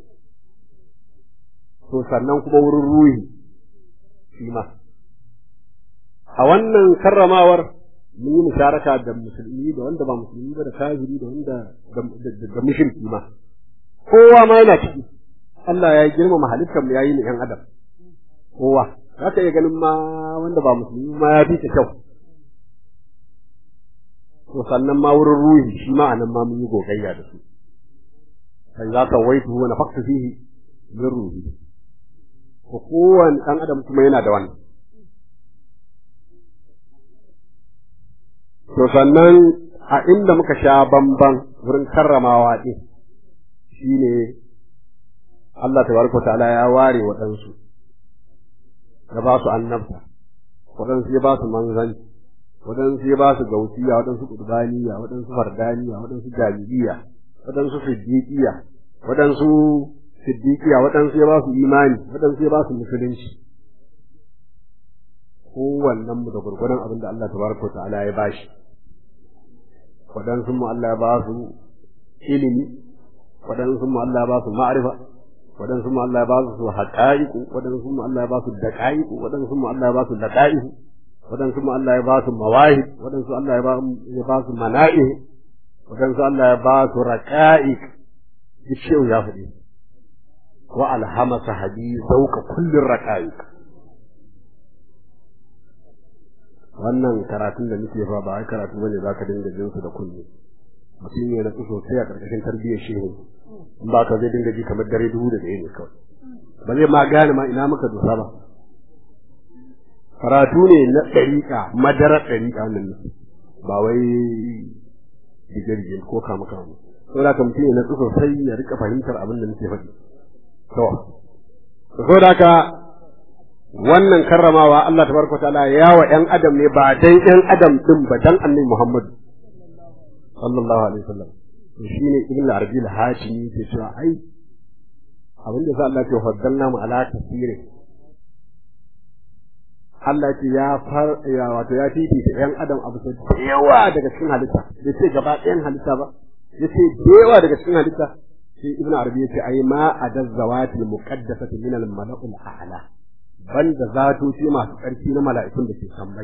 to sannan kuma wurin ruhi shi ma a wannan karramawar mun yi musharaka da musulmi da wanda ba musulmi ba da kafiri da wanda da mushriki ma kowa ma yana ciki Allah ya girmama halittar mu yayi ni ɗan adam kowa zaka iya ganin ma wanda ba musulmi ma ya fi ta kyau to sannan ma wurin ruhi shi ma anan ma mun yi gogayya da su sai za ka waitu wa nafaktu fihi min ruhi ko kowane ɗan adam kuma yana da wannan to sannan a inda muka sha bamban wurin karramawa din shine Allah tabaraka wa ta'ala ya ware waɗansu ya ba su annabta waɗansu ya ba su manzanci waɗansu ya ba su gautiya waɗansu ƙudbaniya waɗansu fardaniya waɗansu jami'iyya waɗansu siddiqiya waɗansu siddiqiya waɗansu ya ba su imani waɗansu ya ba su musulunci kowannen mu da gurgurdan abin da Allah tabaraka wa ta'ala ya bashi waɗansu mu Allah ya ba su ilimi waɗansu mu Allah ya ba su ma'rifa waɗansu mu Allah ya ba su haqa'iqu waɗansu mu Allah ya ba su daqa'iqu waɗansu mu Allah ya ba su daqa'iqu waɗansu mu Allah ya ba su mawahib waɗansu Allah ya ba ya ba su mana'i waɗansu Allah ya ba su raqa'iq shehu ya faɗi wa alhama sahabi zauka kullin raqa'iq wannan karatun da muke fa ba ai karatu bane zaka dinga jin su da kullu mutum ne da sosai a karkashin tarbiyyar shehu in ba ka zai dinga ji kamar dare dubu da ɗaya ne kawai ba zai ma gane ma ina muka dosa ba karatu ne na ɗariƙa madarar ɗariƙa wannan ne ba wai digirgin ko kama kama saboda ka mutum ne na sosai ya rika fahimtar abin da muke faɗi to saboda ka wannan karramawa Allah tabaraka ta'ala ya wa ƴan adam ne ba dai ƴan adam din ba dan annabi Muhammad sallallahu alaihi wasallam to shine ibn al-arabi al-hatimi ke cewa ai abin da Allah ya faddalna mu ala kasire Allah ce ya far ya wato ya fifita yan adam abu da yawa daga cikin halitta bai ce gaba ɗayan halitta ba yace da yawa daga cikin halitta sai ibnu arabi yace ai ma adaz zawati muqaddasati min al mala'ul a'la banda zatoci masu ƙarfi na mala'ikun da ke sammai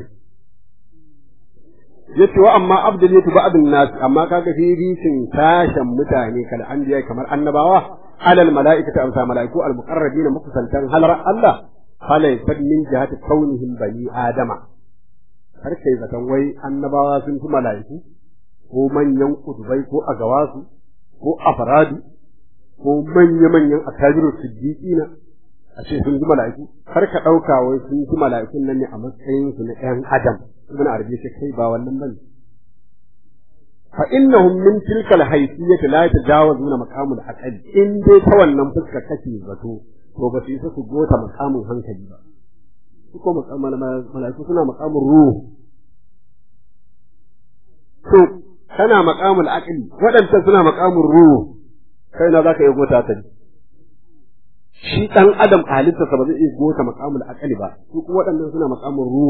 yace wa amma abduliyatu ba'dun nas amma kaga fificin tashin mutane kal anbiya kamar annabawa alal mala'ikati amsa mala'iku al muqarrabina mukusantan halar Allah falaysa min jihati kaunihim bani adama har kai zakan wai annabawa sun fi mala'iku ko manyan kudubai ko agawasu ko afradi ko manya manyan akabiru siddiqina a ce sun fi mala'iku har ka dauka wai sun fi mala'ikun nan ne a matsayin su na ɗan adam ibn arabi sai kai ba wannan bane fa innahum min tilka al-haysiyyah la yatajawazuna maqamul aqli in dai ta wannan fuskar kake zato to ba su yi su gota makamin hankali ba su ko makamin mala'iku suna makamin ruhu to kana makamin aqli waɗancan suna makamin ruhu kai na zaka yi gota ta shi dan adam halittarsa ba zai iya gota makamin aqli ba su kuma waɗannan suna makamin ruhu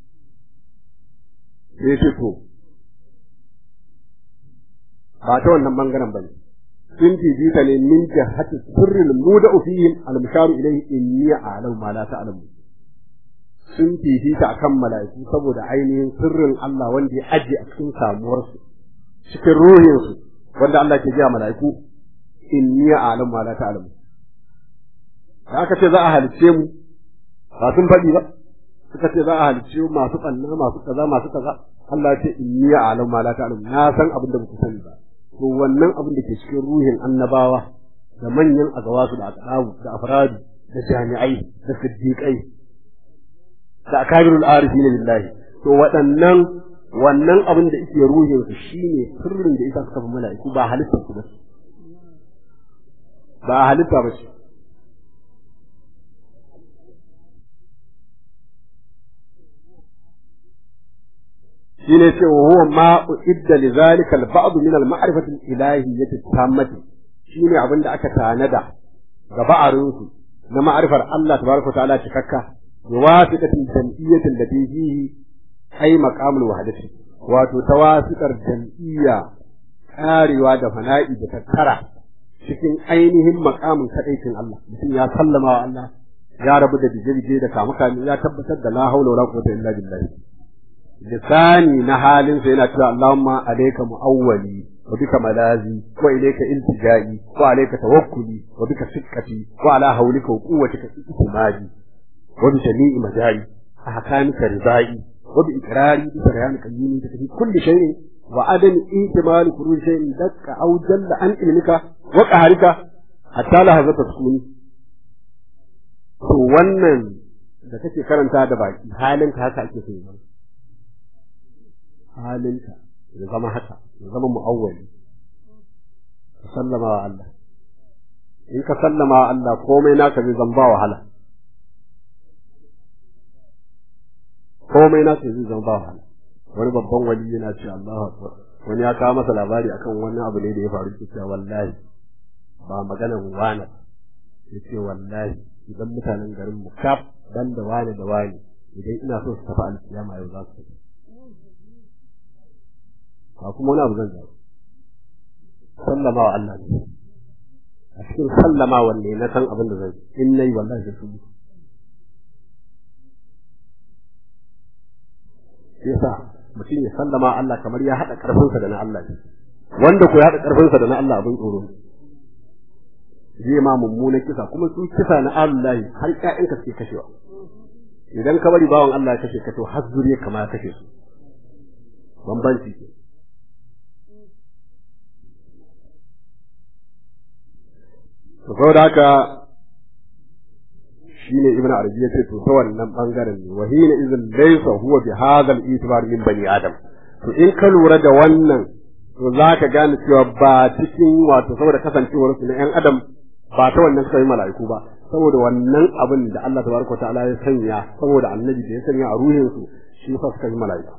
sai ce to ba ta wannan bangaren bane sun fifita ne min jihati sirril muda'u fihim al-musharu ilayhi inni a'lamu ma la ta'lamu sun fifita akan mala'iku saboda ainihin sirrin Allah wanda ya aje a cikin samuwar su cikin ruhin su wanda Allah ke ji mala'iku inni a'lamu ma la ta'lamu da aka ce za a halice mu ba sun faɗi ba suka ce za a halice mu masu ɓanna masu kaza masu kaza Allah ya ce inni a'lamu ma la ta'lamu na san abin da ba ku sani ba to wannan abin da ke cikin ruhin annabawa da manyan agawasu da aqdabu da afradi da jami'ai da siddiqai da akabirul arifin billahi to waɗannan wannan abin da yake ruhin su shine sirrin da yasa suka fi mala'iku ba halitta su ba ba halitta ba ce shine ce huwa ma uidda li zalika al-ba'd min al-ma'rifati al-ilahiyyati tammati shine abinda aka tanada ga ba'arin su na ma'rifar Allah tabaraka wa ta'ala cikakka bi wasitatin jam'iyyatin da fihi ay maqamul wahdati wato tawasitar jam'iyya karewa da fana'i da tattara cikin ainihin maqamin kadaitin Allah mutum ya sallama wa Allah ya rabu da bijirje da kamakani ya tabbatar da la haula wala quwwata illa billah lisani na halin sa yana cewa Allahumma alayka muawwali wa bika malazi wa ilayka iltijai wa alayka tawakkuli wa bika sikkati wa ala hawlika wa quwwatika istimadi wa bi jami'i majali ahkamika ridai wa bi iqrari bi saryan qayyim fi kulli shay'in wa adam ihtimal kulli shay'in dakka aw jalla an ilmika wa qahrika hatta lahazata sukuni to wannan da kake karanta da baki halin ka haka ake so yi halinka ya zama haka ya zama mu'awwali ka sallama wa Allah in ka sallama wa Allah komai naka zai zama ba wahala komai naka zai zama ba wahala wani babban wali yana ce Allahu akbar wani ya kawo masa labari akan wani abu ne da ya faru cewa wallahi ba maganan wani yace wallahi idan mutanen garin mu kaf dan da wani da wani idan ina so su tafi alkiyama yau za su tafi ba kuma wani abu zan zai sallama wa Allah ne a cikin sallama wanne na san abin da zai in nayi wallahi sai su yasa mutum ya sallama Allah kamar ya hada karfinsa da na Allah ne wanda ko ya hada karfinsa da na Allah abin tsoro zai ma mummuna kisa kuma su kisa na Allah har ƴaƴanka suke kashewa idan ka bari bawan Allah ya kashe ka to har zuriya kama ya kashe su bambanci ke saboda haka shine ibn arabi yace to ta wannan bangaren ne wa hina idan laysa huwa bi hadha al-itibar min bani adam to in ka lura da wannan to zaka gane cewa ba cikin wato saboda kasancewar su na yan adam ba ta wannan sai mala'iku ba saboda wannan abin da Allah tabaraka ta'ala ya sanya saboda annabi da ya sanya a ruhin su shi fa suka yi mala'iku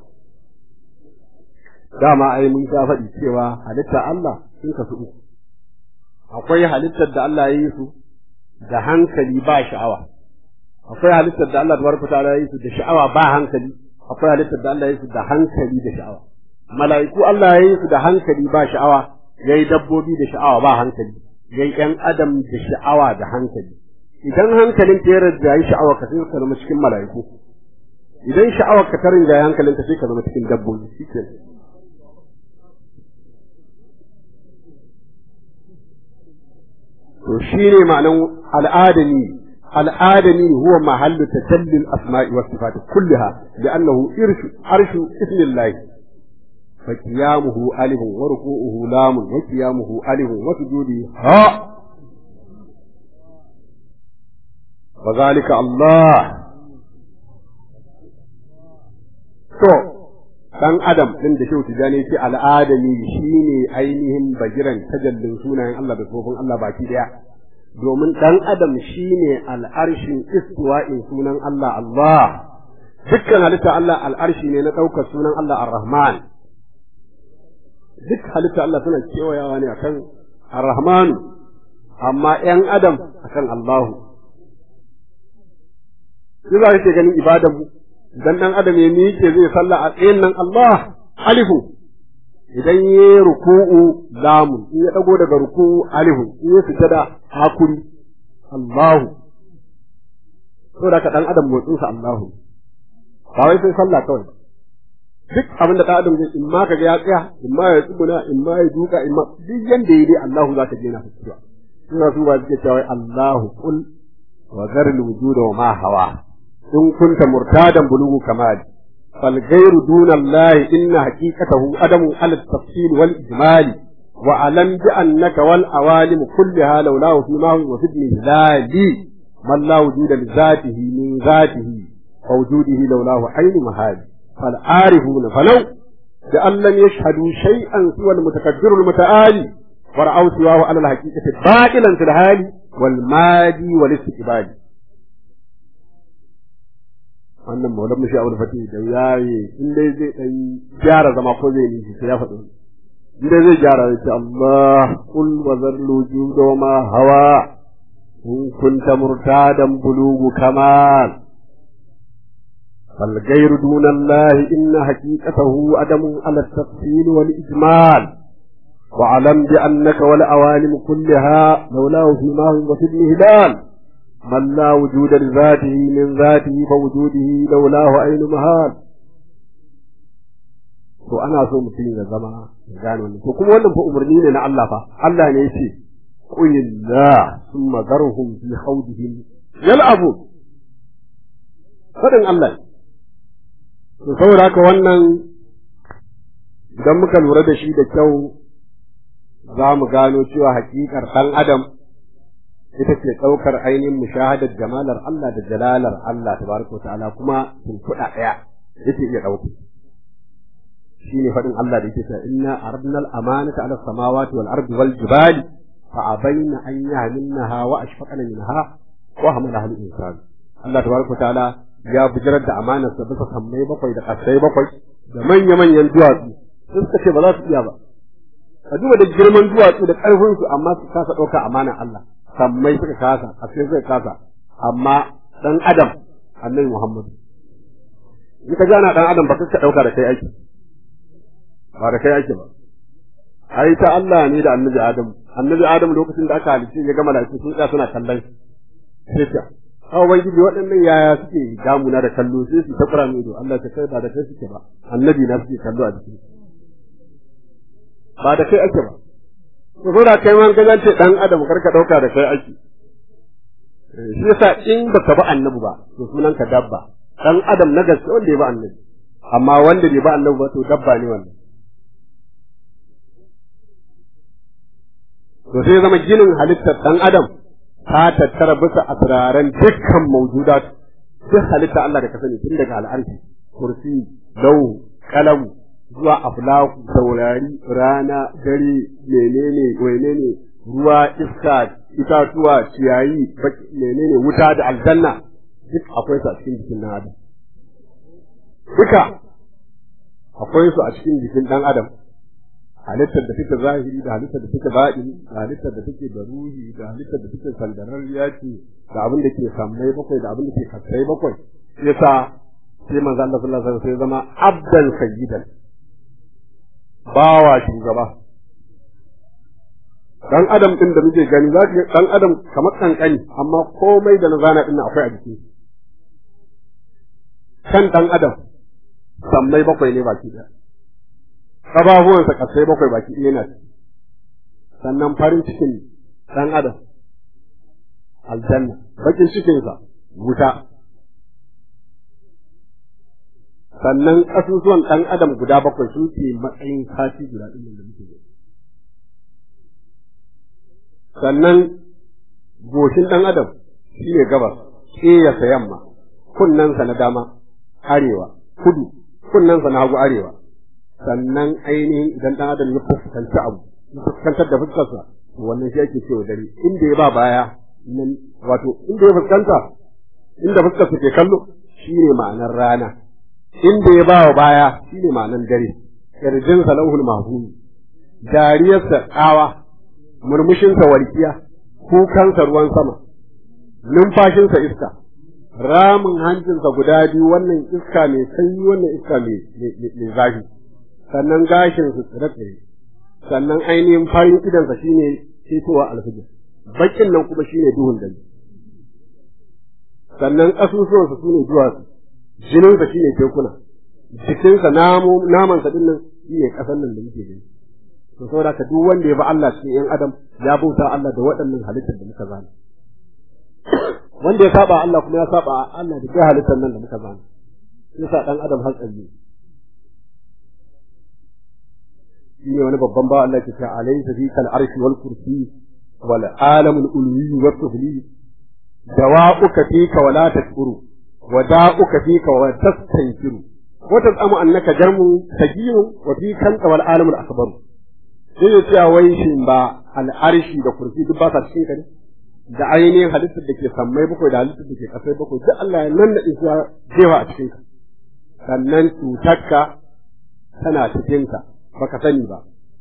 dama ai mun ta faɗi cewa halitta Allah sun kasu uku akwai halittar da Allah ya yi su da hankali ba sha'awa akwai halittar da Allah tabaraka ta'ala ya yi su da sha'awa ba hankali, akwai halittar da Allah ya yi su da hankali da sha'awa. Mala'iku Allah ya yi su da hankali ba sha'awa, ya yi dabbobi da sha'awa ba hankali, ya yi ‘yan adam da sha'awa da hankali. Idan hankalin ta ya rinjayi sha'awa ka sai ka zama cikin mala'iku, idan sha'awar ka ta rinjayi hankalin ka sai ka zama cikin dabbobi. Shi ke to shi ne ma'anan al'adami. al'adami huwa mahallu tajalli al-asma'i was sifat kullaha li'annahu irshu arshu ismillah fa qiyamuhu alifun wa ruku'uhu lamun wa qiyamuhu alifun wa sujudi ha wa zalika Allah. to dan adam din da shehu tijani ce al'adami shine ainihin bagiran tajallin sunayen Allah da sofin Allah baki daya, domin ɗan adam shine al'arshin istiwa'in sunan Allah Allah, dukkan halitta Allah al'arshi ne na ɗaukar sunan Allah ar-Rahman, duk halitta Allah suna kewayawa ne akan ar-Rahman, amma ‘yan adam akan Allahu. Shi za ke ganin ibadanmu, idan ɗan adam ya miƙe zai sallah a tsayin nan Allah alifu, idan ya yi ruku'u lamun, in ya ɗago daga ruku'u alihu, in ya sujada hakuri Allahu. So da ka ɗan adam motsinsa Allahu, ba wai sai sallah kawai. Duk abin da ɗan adam zai in ma ka ga ya tsaya, in ma ya tsuguna, in ma ya duka, in ma duk yanda ya dai Allahu za ka je na fitowa. Suna su ba suke cewa Allahu qul wa zaril wujuda wa ma hawa in kunta murtadan bulugu kamali. فالغير دون الله إن حقيقته عدم على التفصيل والإجمال وعلم بأنك والأوالم كلها لولاه فيما هو وفي الإهلال من لا وجود لذاته من ذاته ووجوده لولاه عين مهال. فالعارفون فلو بأن لم يشهدوا شيئا سوى المتكبر المتعالي ورأوا سواه على الحقيقة باطلا في الحال والمادي والاستقبال. wannan maulan mu shi abu da fati da yayi in dai zai dan gyara zama ko zai yi sai ya faɗo, in dai zai gyara ya ce Allah kul wa zarlu judo ma hawa in kunta murtadan bulugu kamal fal ghayru duna Allah inna haqiqatahu adamu ala at-tafsil wal ijmal wa alam bi annaka wal awalim kullaha lawlahu fi ma huwa fi al-hilal من لا وجود لذاته من ذاته فوجوده لولاه أين مهال. to ana so mutum ya zama ya gane wannan, to kuma wannan fa umarni ne na Allah fa. Allah ne yace qulillah thumma zarhum fi khawdihim yal'abu, fadin Allah. to saboda haka wannan idan muka lura da shi da kyau za mu gano cewa hakikar ɗan adam ita ce ɗaukar ainihin mushahadar jamalar Allah da jalalar Allah tabaraka ta'ala kuma sun kuɗa ɗaya yake iya ɗauka. Shi ne faɗin Allah da yake cewa inna aradna al-amanata ala samawati wal ardi wal jibali fa abaina an yahmilnaha wa ashfaqna minha wa hamalaha al-insan. Allah tabaraka ta'ala ya bujirar da amanar sa bisa sammai bakwai da ƙasai bakwai da manya-manyan duwatsu, sun suka ce ba za su iya ba. Ka duba da girman duwatsu da ƙarfin su amma su kasa ɗauka amanar Allah. sammai suka kasa, a cikin suka kasa, amma ɗan adam annabi Muhammad. In ka jana ɗan adam ba ka ɗauka da kai aiki, ba da kai aiki ba. Ai ta Allah ne da annabi Adam, annabi Adam lokacin da aka halice ya gama lafiya sun tsaya suna kallon sai ta. Awa Ubangiji waɗannan yaya suke damuna da kallo sai su ta kura mai Allah ta kai ba da kai suke ba, annabi na suke kallo a jikin. Ba da kai ake ba. ko da kai man gajan ce dan adam karka dauka da kai aiki. Shi yasa in baka ba annabi ba to sunan ka dabba. Dan adam na gaske wanda ya ba annabi, amma wanda bai ba annabi ba to dabba ne wannan. To sai zama ginin halittar dan adam ta tattara bisa asraran dukkan mawjudat, duk halitta Allah da ka sani tun daga al'arshi, kursi, lau, kalam, zuwa aflaku, saurari, rana, dare, menene, menene, ruwa, iska, itatuwa, ciyayi, menene, wuta da aljanna, duk akwai su a cikin jikin dan adam. Duka akwai su a cikin jikin dan adam. halittar da take zahiri da halittar da take baɗini da halittar da take da ruhi da halittar da take sandararriya ce da abin da ke sammai bakwai da abin da ke kasai bakwai yasa sai manzo Allah sallallahu alaihi wasallam sai zama abdan sayyidan bawa shugaba dan adam din da muke gani za ka dan adam kamar kankani amma komai da na zana din akwai a jiki kan dan adam sammai bakwai ne baki daya kababuwansa kasai bakwai baki ɗaya na sannan farin cikin ɗan adam aljanna bakin cikinsa wuta sannan ƙasusuwan ɗan adam guda bakwai sun ke matsayin kashi guda ɗin da muke yi sannan goshin ɗan adam shi ne gabas ƙeyarsa yamma kunnensa na dama arewa kudu kunnensa na hagu arewa sannan ainihin idan ɗan adam ya fuskanci abu ya fuskantar da fuskarsa to wannan shi ake cewa dare inda ya ba baya nan wato inda ya fuskanta inda fuskarsa ke kallo shine ma'anar rana inda ya ba wa baya shine ma'anar dare kirjinsa lauhul mahfuz dariyarsa tsawa murmushinsa walkiya kukansa ruwan sama numfashinsa iska ramin hancinsa guda biyu wannan iska mai sanyi wannan iska mai zafi sannan gashin su tsire-tsire sannan ainihin farin idansa shine fitowa alfijir bakin nan kuma shine duhun dare sannan ƙasusuwansa sune duwatsu jininsa shine tekuna jikinsa namansa din nan shine ƙasan nan da muke gani to saboda ka duk wanda ya bi Allah cikin yan adam ya bauta Allah da waɗannan halittar da muka zana wanda ya saba Allah kuma ya saba Allah da halittar nan da muka zana yasa dan adam hatsari shine wani babban ba Allah ke ce alaysa fi kal arshi wal kursi wal alam al ulwi wat tufli dawa'uka fika wala tashkuru wa da'uka fika wa tastankiru wa tazamu annaka jarmu tajiyu wa fi kan wal alam al akbar sai ya ce wai shin ba al arshi da kursi duk ba sa cikin ka ne da ainihin halittar da ke sammai bakwai da halittar da ke kasai bakwai duk Allah ya nan da isa jewa a cikin ka sannan cutarka tana cikin ka baka sani ba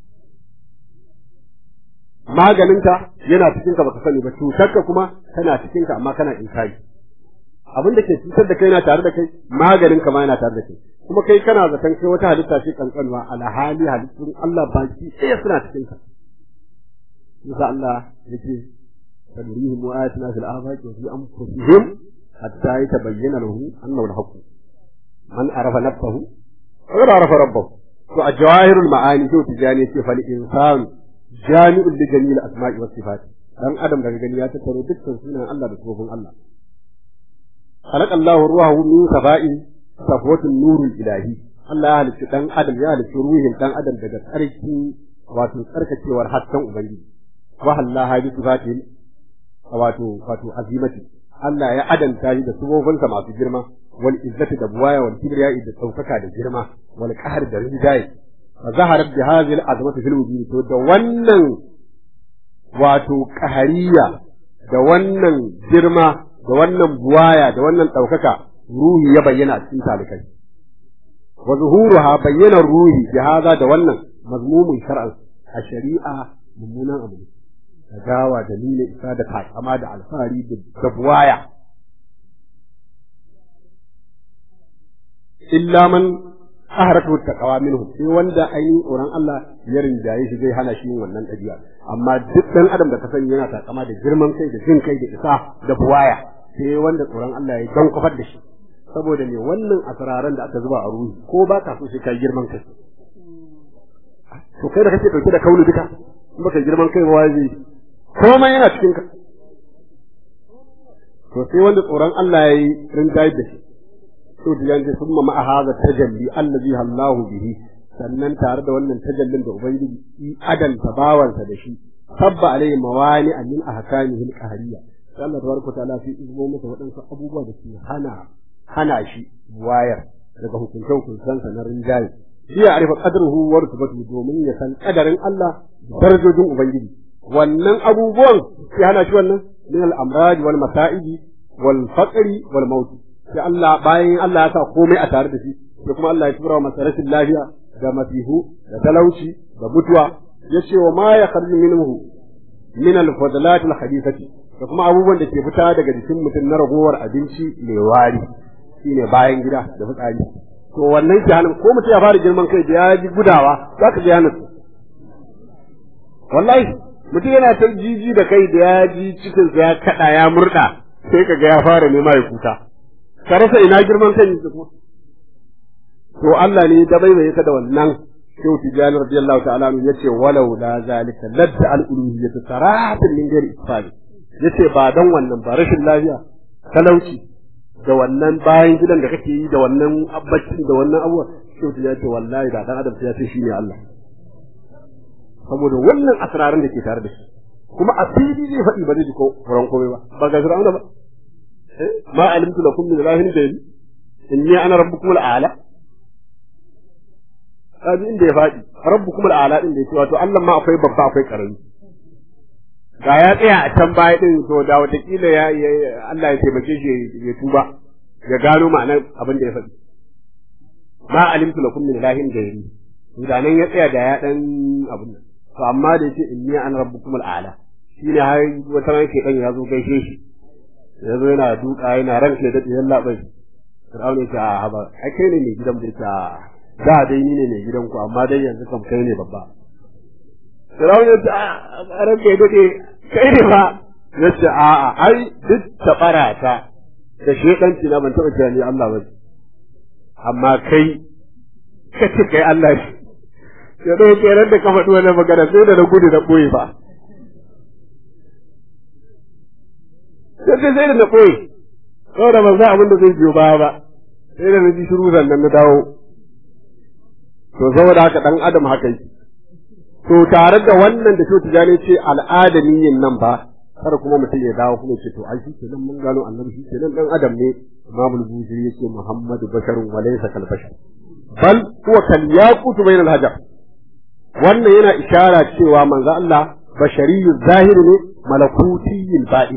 maganinka yana cikin ka baka sani ba cutarka kuma tana cikin ka amma kana inkari abin da ke cutar da kai yana tare da kai maganinka ma yana tare da kai kuma kai kana zaton kai wata halitta ce kankanwa alhali halittun Allah baki ɗaya suna cikin ka yasa Allah yake sanurihim ayatina fil afaqi wa fi anfusihim hatta yatabayyana lahum annahu al-haqq man arafa nafsahu wa arafa rabbahu to a jawahirul ma'ani to tijani ce fal insan jami'ul li jamil asma'i was sifat dan adam daga gani ya tattaro dukkan sunan Allah da sifofin Allah khalaqa Allahu ruhahu min safa'i safwatul nurul ilahi Allah ya halicci dan adam ya halicci ruhin dan adam daga tsarki wato tsarkakewar hasken ubangiji wa hallaha bi sifatin wato wato azimati Allah ya adanta shi da sifofinsa masu girma wal izzati da buwaya wal kibriya da saukaka da girma wal qahr da ridai fa zaharat bi hadhihi al azmati fil wujud to da wannan wato qahariya da wannan girma da wannan buwaya da wannan daukaka ruhi ya bayyana a cikin talikai wa zuhuruha bayyana ruhi bi hada da wannan mazmumun shar'an a shari'a mummunan abu da gawa dalilin isa da takama da alfahari da buwaya illa man ahratu taqwa minhum sai wanda ainihin tsoron Allah ya rinjaye shi zai hana shi yin wannan ɗabi'a amma duk dan adam da ka sani yana takama da girman kai da jin kai da isa da buwaya sai wanda tsoron Allah ya dan kofar da shi saboda ne wannan asraran da aka zuba a ruhi ko ba ka so sai kai girman kai to kai da kake dauke da kaulu duka in baka girman kai ba waje komai yana cikin ka to sai wanda tsoron Allah ya yi rinjaye da shi to da yanzu summa ma hadha tajalli allazi Allahu bihi sannan tare da wannan tajallin da ubangiji adan tabawansa da shi sabba alai mawani min ahkamihi alqahariya Allah tabaraka ta'ala fi izmo masa wadansu abubuwa da ke hana hana shi wayar daga hukuncin hukuncansa na rinjaye shi ya arifa qadruhu wa rutbatuhu domin ya san kadarin Allah darajojin ubangiji wannan abubuwan sai hana shi wannan min al-amrad wal masa'ib wal faqr wal maut sai Allah bayan Allah ya sa komai a tare da shi sai kuma Allah ya tura masa rashin lafiya da masihu da talauci da mutuwa yace wa ma ya kharju minhu min al-fadlat al-hadithati da kuma abubuwan da ke fita daga jikin mutum na ragowar abinci mai wari shine bayan gida da fitsari to wannan jahannan ko mutum ya fara girman kai da ya ji gudawa zaka ji yana wallahi mutum yana ta jiji da kai da ya ji cikin sa ya kada ya murda sai kaga ya fara nema ya kuka ka rasa ina girman kai ne kuma to Allah ne da bai mai ta da wannan Shehu Tijjani radiyallahu ta'ala anhu yace walau la zalika ladda al-uluhiyyah saratan min ghairi isfali yace ba dan wannan ba rashin lafiya talauci da wannan bayan gidan da kake yi da wannan abbacin da wannan abuwa Shehu Tijjani yace wallahi da dan adam sai ya ce shine Allah saboda wannan asrarin da ke tare da shi kuma asiri zai faɗi ba zai ji ko furan komai ba ba ga Fir'auna ba ma alimtu lakum min ilahin ghayri inni ana rabbukum al-a'la kaji inda ya faɗi rabbukum al-a'la din da yake wato Allah ma akwai babba akwai karami ga ya tsaya a can baya din to da wata kila ya Allah ya taimake shi ya tuba ya gano ma'anar abin da ya faɗi ma alimtu lakum min ilahin ghayri da nan ya tsaya da ya dan abin nan to amma da yake inni ana rabbukum al-a'la shine har wata ran ke dan ya zo gaishe shi ya zo yana duka yana ranke da yan labai Fir'auna ya ce a haba ai kai ne mai gidan burta da dai ni ne mai gidan ku amma dai yanzu kam kai ne babba Fir'auna ya ce a ranke da kai ne fa ya ce a a ai duk tabarata da shedanci na ban taba cewa ni Allah ba amma kai kace kai Allah ne ya dai kenan da ka faɗi wannan magana sai da na gudu da koyi ba sai sai da na koyi saboda ban san abin da zai biyo baya ba sai da na ji shiru sannan na dawo to saboda haka dan adam haka yake to tare da wannan da shi tijani ce al'adamiyin nan ba kada kuma mutum ya dawo kuma ce to ai shi kenan mun gano annabi shi kenan dan adam ne imamul buziri yace muhammadu basharun wa laysa kal bashar bal huwa kal yaqut bain al hajar wannan yana ishara cewa manzo Allah bashariyyu zahiri ne malakutiyyil batin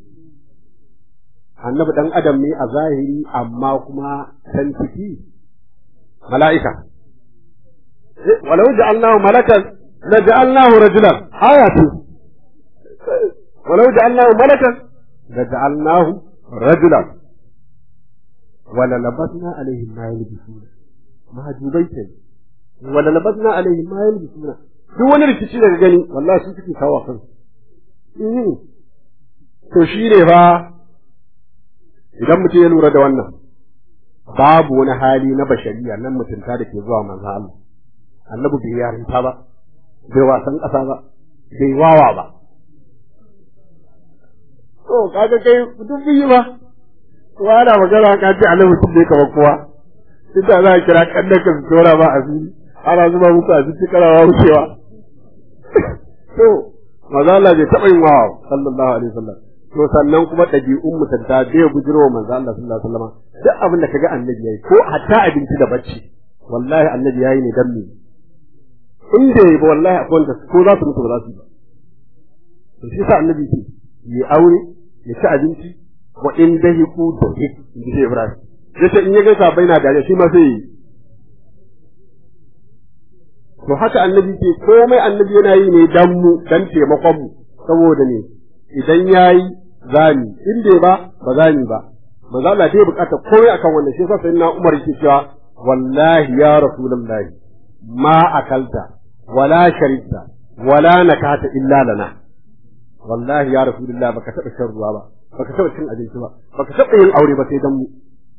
annabi dan adam ne a zahiri amma kuma san ciki mala'ika walau ja'alnahu malakan la ja'alnahu rajulan ayatu walau ja'alnahu malakan la ja'alnahu rajulan wala labasna alaihim ma yalbisuna mahjubaita wala labasna alaihim ma yalbisuna duk wani rikici daga gani wallahi sun suke kawo kansu to shi ne fa idan mutum ya lura da wannan babu wani hali na bashariya nan mutunta da ke zuwa manzo Allah annabi bai yarinta ba bai wasan ƙasa ba bai wawa ba to kaga kai duk biyu ba wala magana ka ce annabi sun bai kamar kowa duk da za a kira kannan ka su tora ba asiri ana zuba muku asiri karawa wucewa to manzo Allah bai taɓa yin wawa sallallahu alaihi wasallam to sannan kuma ɗabi'un mutunta bai bujiro manzo Allah sallallahu alaihi wasallam duk abin da kaga annabi yayi ko hatta abinci da bacci wallahi annabi yayi ne dan me in da yi ba wallahi akwai wanda ko za su mutu ba za su yi ba to shi sa annabi ce yi aure ya ci abinci wa in dahi ku da hik in ji Ibrahim yace in ya ga sabai na dariya shi ma sai yi to haka annabi ce komai annabi yana yi ne dan mu dan taimakon mu saboda ne idan yayi zani in dai ba ba zani ba manzo Allah dai bukata komai akan wannan shi yasa sayyidina Umar yake cewa wallahi ya rasulullahi ma akalta wala sharibta wala nakata illa lana wallahi ya rasulullahi baka taba shan ruwa ba baka taba cin abinci ba baka taba yin aure ba sai dan mu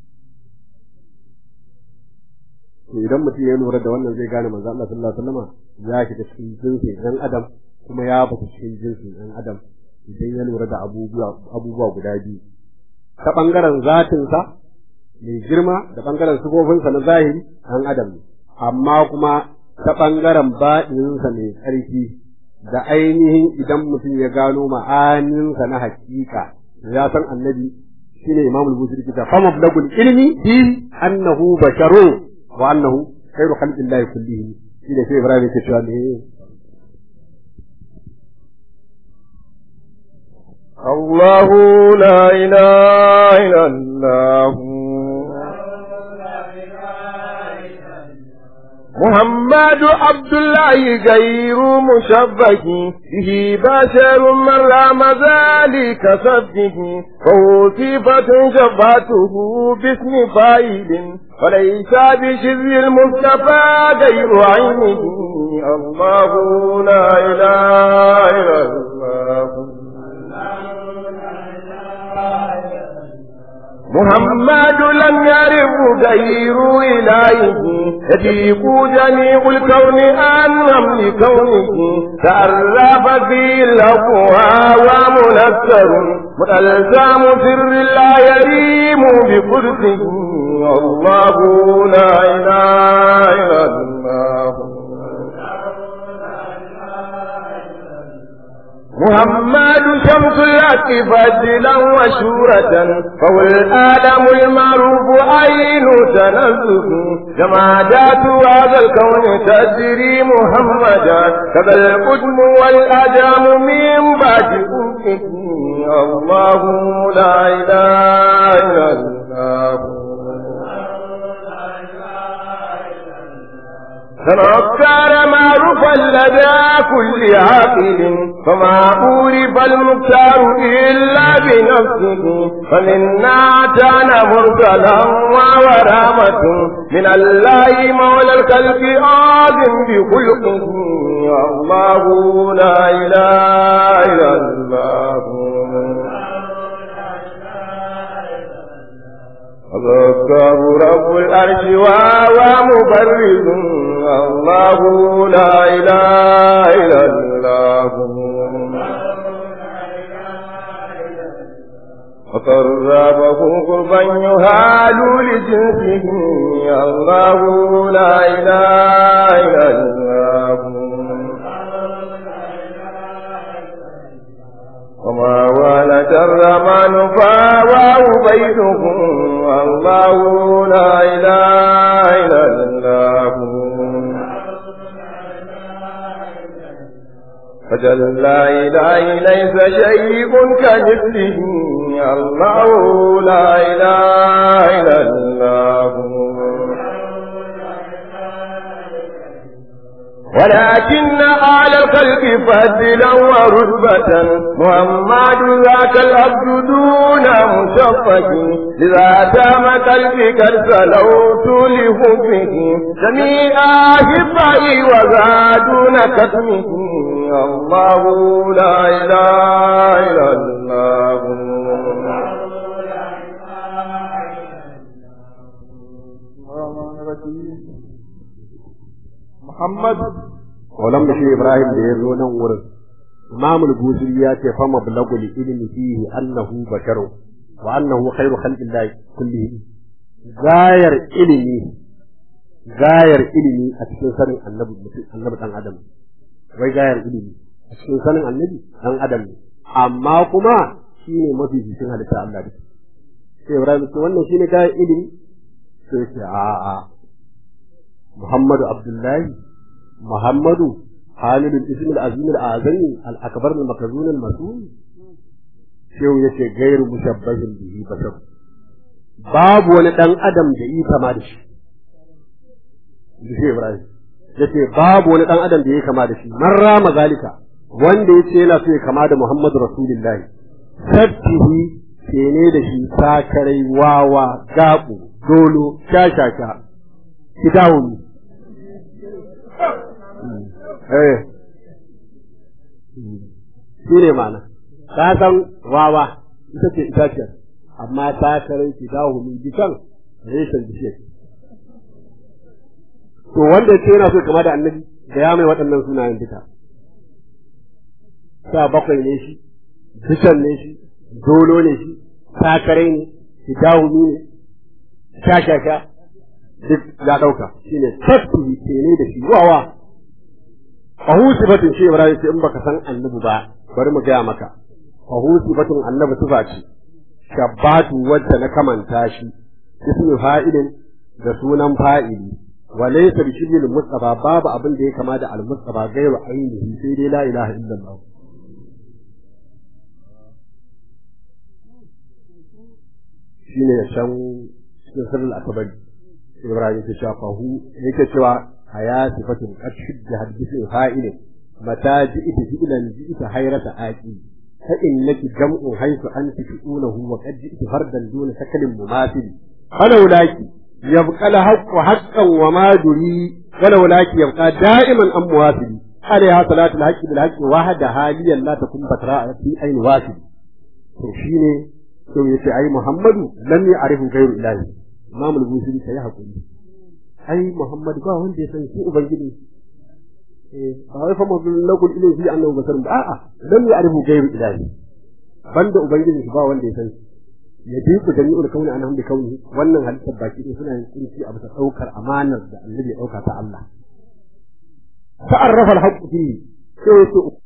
idan mutum ya lura da wannan zai gane manzo Allah sallallahu alaihi wasallam ya shiga cikin jinsin ɗan adam kuma ya fita cikin jinsin ɗan adam idan ya lura da abubuwa abubuwa guda biyu ta bangaren zatinsa mai girma da bangaren sifofinsa na zahiri ɗan adam ne amma kuma ta bangaren baɗinsa mai tsarki da ainihin idan mutum ya gano ma'aninsa na hakika ya san annabi shine imamul busiri kita fa mablagul ilmi bi annahu basharun wa annahu khairu khalqillahi kullihim shine sai Ibrahim yake cewa ne الله لا إله إلا الله محمد عبد الله غير مشبه به بشر من رام ذلك سبه فهو صفة شبهته باسم فاعل وليس بشذ المصطفى غير عينه الله لا إله إلا الله محمد لم يرب غير إلهه يضيق جميع الكون أنهم لكونه تعرف فيه الأقوى ومنكر متلزم سر لا يريم بقدسه الله لا إله إلا الله محمد شمس الحق فضلا وشورة فهو الآدم المعروف عين تنزه جمادات هذا الكون تجري محمدا كذا القدم والأجام من بعد أمه الله لا إله إلا الله تنكر معروفا لدى كل عاقل فما عورف المختار إلا بنفسه فمنا كان مرسلا ورحمة من الله مولى الخلق عظيم بخلقه الله لا إله إلا الله الله رب العرش وهو مبرز الله لا إله إلا الله وقربه قربا يهال لجنسه الله لا إله إلا الله وما ولد الرحمن فهو بيته الله لا إله إلا الله فجل إلهي ليس شيء كمثله الله لا إله إلا الله ولكن أعلى الخلق فضلا ورتبة محمد ذاك العبد دون مشفق لذا تام قلبك ارسلوت لحبه جميع أحبائي وزادون كتمه الله لا إله إلا الله Muhammad Walam da shi Ibrahim da ya zo nan wurin Imamul Busiri ya ce fa mablagul ilmi fihi annahu basharun wa annahu khairu khalqillahi kullihi gayar ilimi gayar ilimi a cikin sanin annabi mutum annabi dan adam wai gayar ilimi a cikin sanin annabi dan adam ne amma kuma shine mafi cikin halitta Allah ne sai Ibrahim ce wannan shine gayar ilimi sai ce a a Muhammadu Abdullahi Muhammadu Khalid al-Ism al-Azim al-Azami al-Akbar al-Makzun al-Mas'ul shehu yace gairu mushabbahin bihi bashar babu wani dan adam da yi kama da shi sai Ibrahim yace babu wani dan adam da yi kama da shi man rama zalika wanda yace yana so ya kama da Muhammadu Rasulullahi sabbihi kene da shi sakarai wawa gabu dolo shashaka kidawun eh shi ne mana ka san wawa ita ce itaciyar amma ta kare ki dawo min bikan reshen bishiyar to wanda ce yana so kama da annabi da ya mai waɗannan sunayen duka sa bakwai ne shi bishan ne shi dolo ne shi sakare ne ki dawo ne shashaka duk ya dauka shine tasbihi ne da shi wawa fahu sifatun shi Ibrahim sai in baka san annabi ba bari mu ga maka fahu sifatun annabi sifa ce shabbatu wacce na kamanta shi ismu fa'ilin da sunan fa'ili wa laysa bi shibhil mustafa babu abin da ya kama da al-mustafa gairu ainihi sai dai la ilaha illallah shine shan sirrul akbar Ibrahim ta shafahu yake cewa haya sifatun qad shudda hadithu fa'il mata ji'tu fi'lan ji'tu hayrata aqi fa innaki jam'u haythu anti tu'ulahu wa qad ji'tu fardan duna shakalin mumathil qala laki yabqa al-haqqu haqqan wa ma duri qala laki yabqa da'iman am muwathil عليها صلاة الحق بالحق واحد حاليا لا تكون فترة في أين واحد شيني سو يتي أي محمد لم يعرف غير إلهي إمام البوصيري سيحكم أي محمد با وند يسن سو ubangiji eh ba fa mu lagul ilahi annahu basarun a'a lam ya'rifu ghayru ilahi banda ubangiji ba wanda ya san ya bi ku jami'ul kauni an hamdi kauni wannan halittar baki suna yin kunci a bisa daukar amanar da annabi ya dauka ta Allah تعرف الحق فيه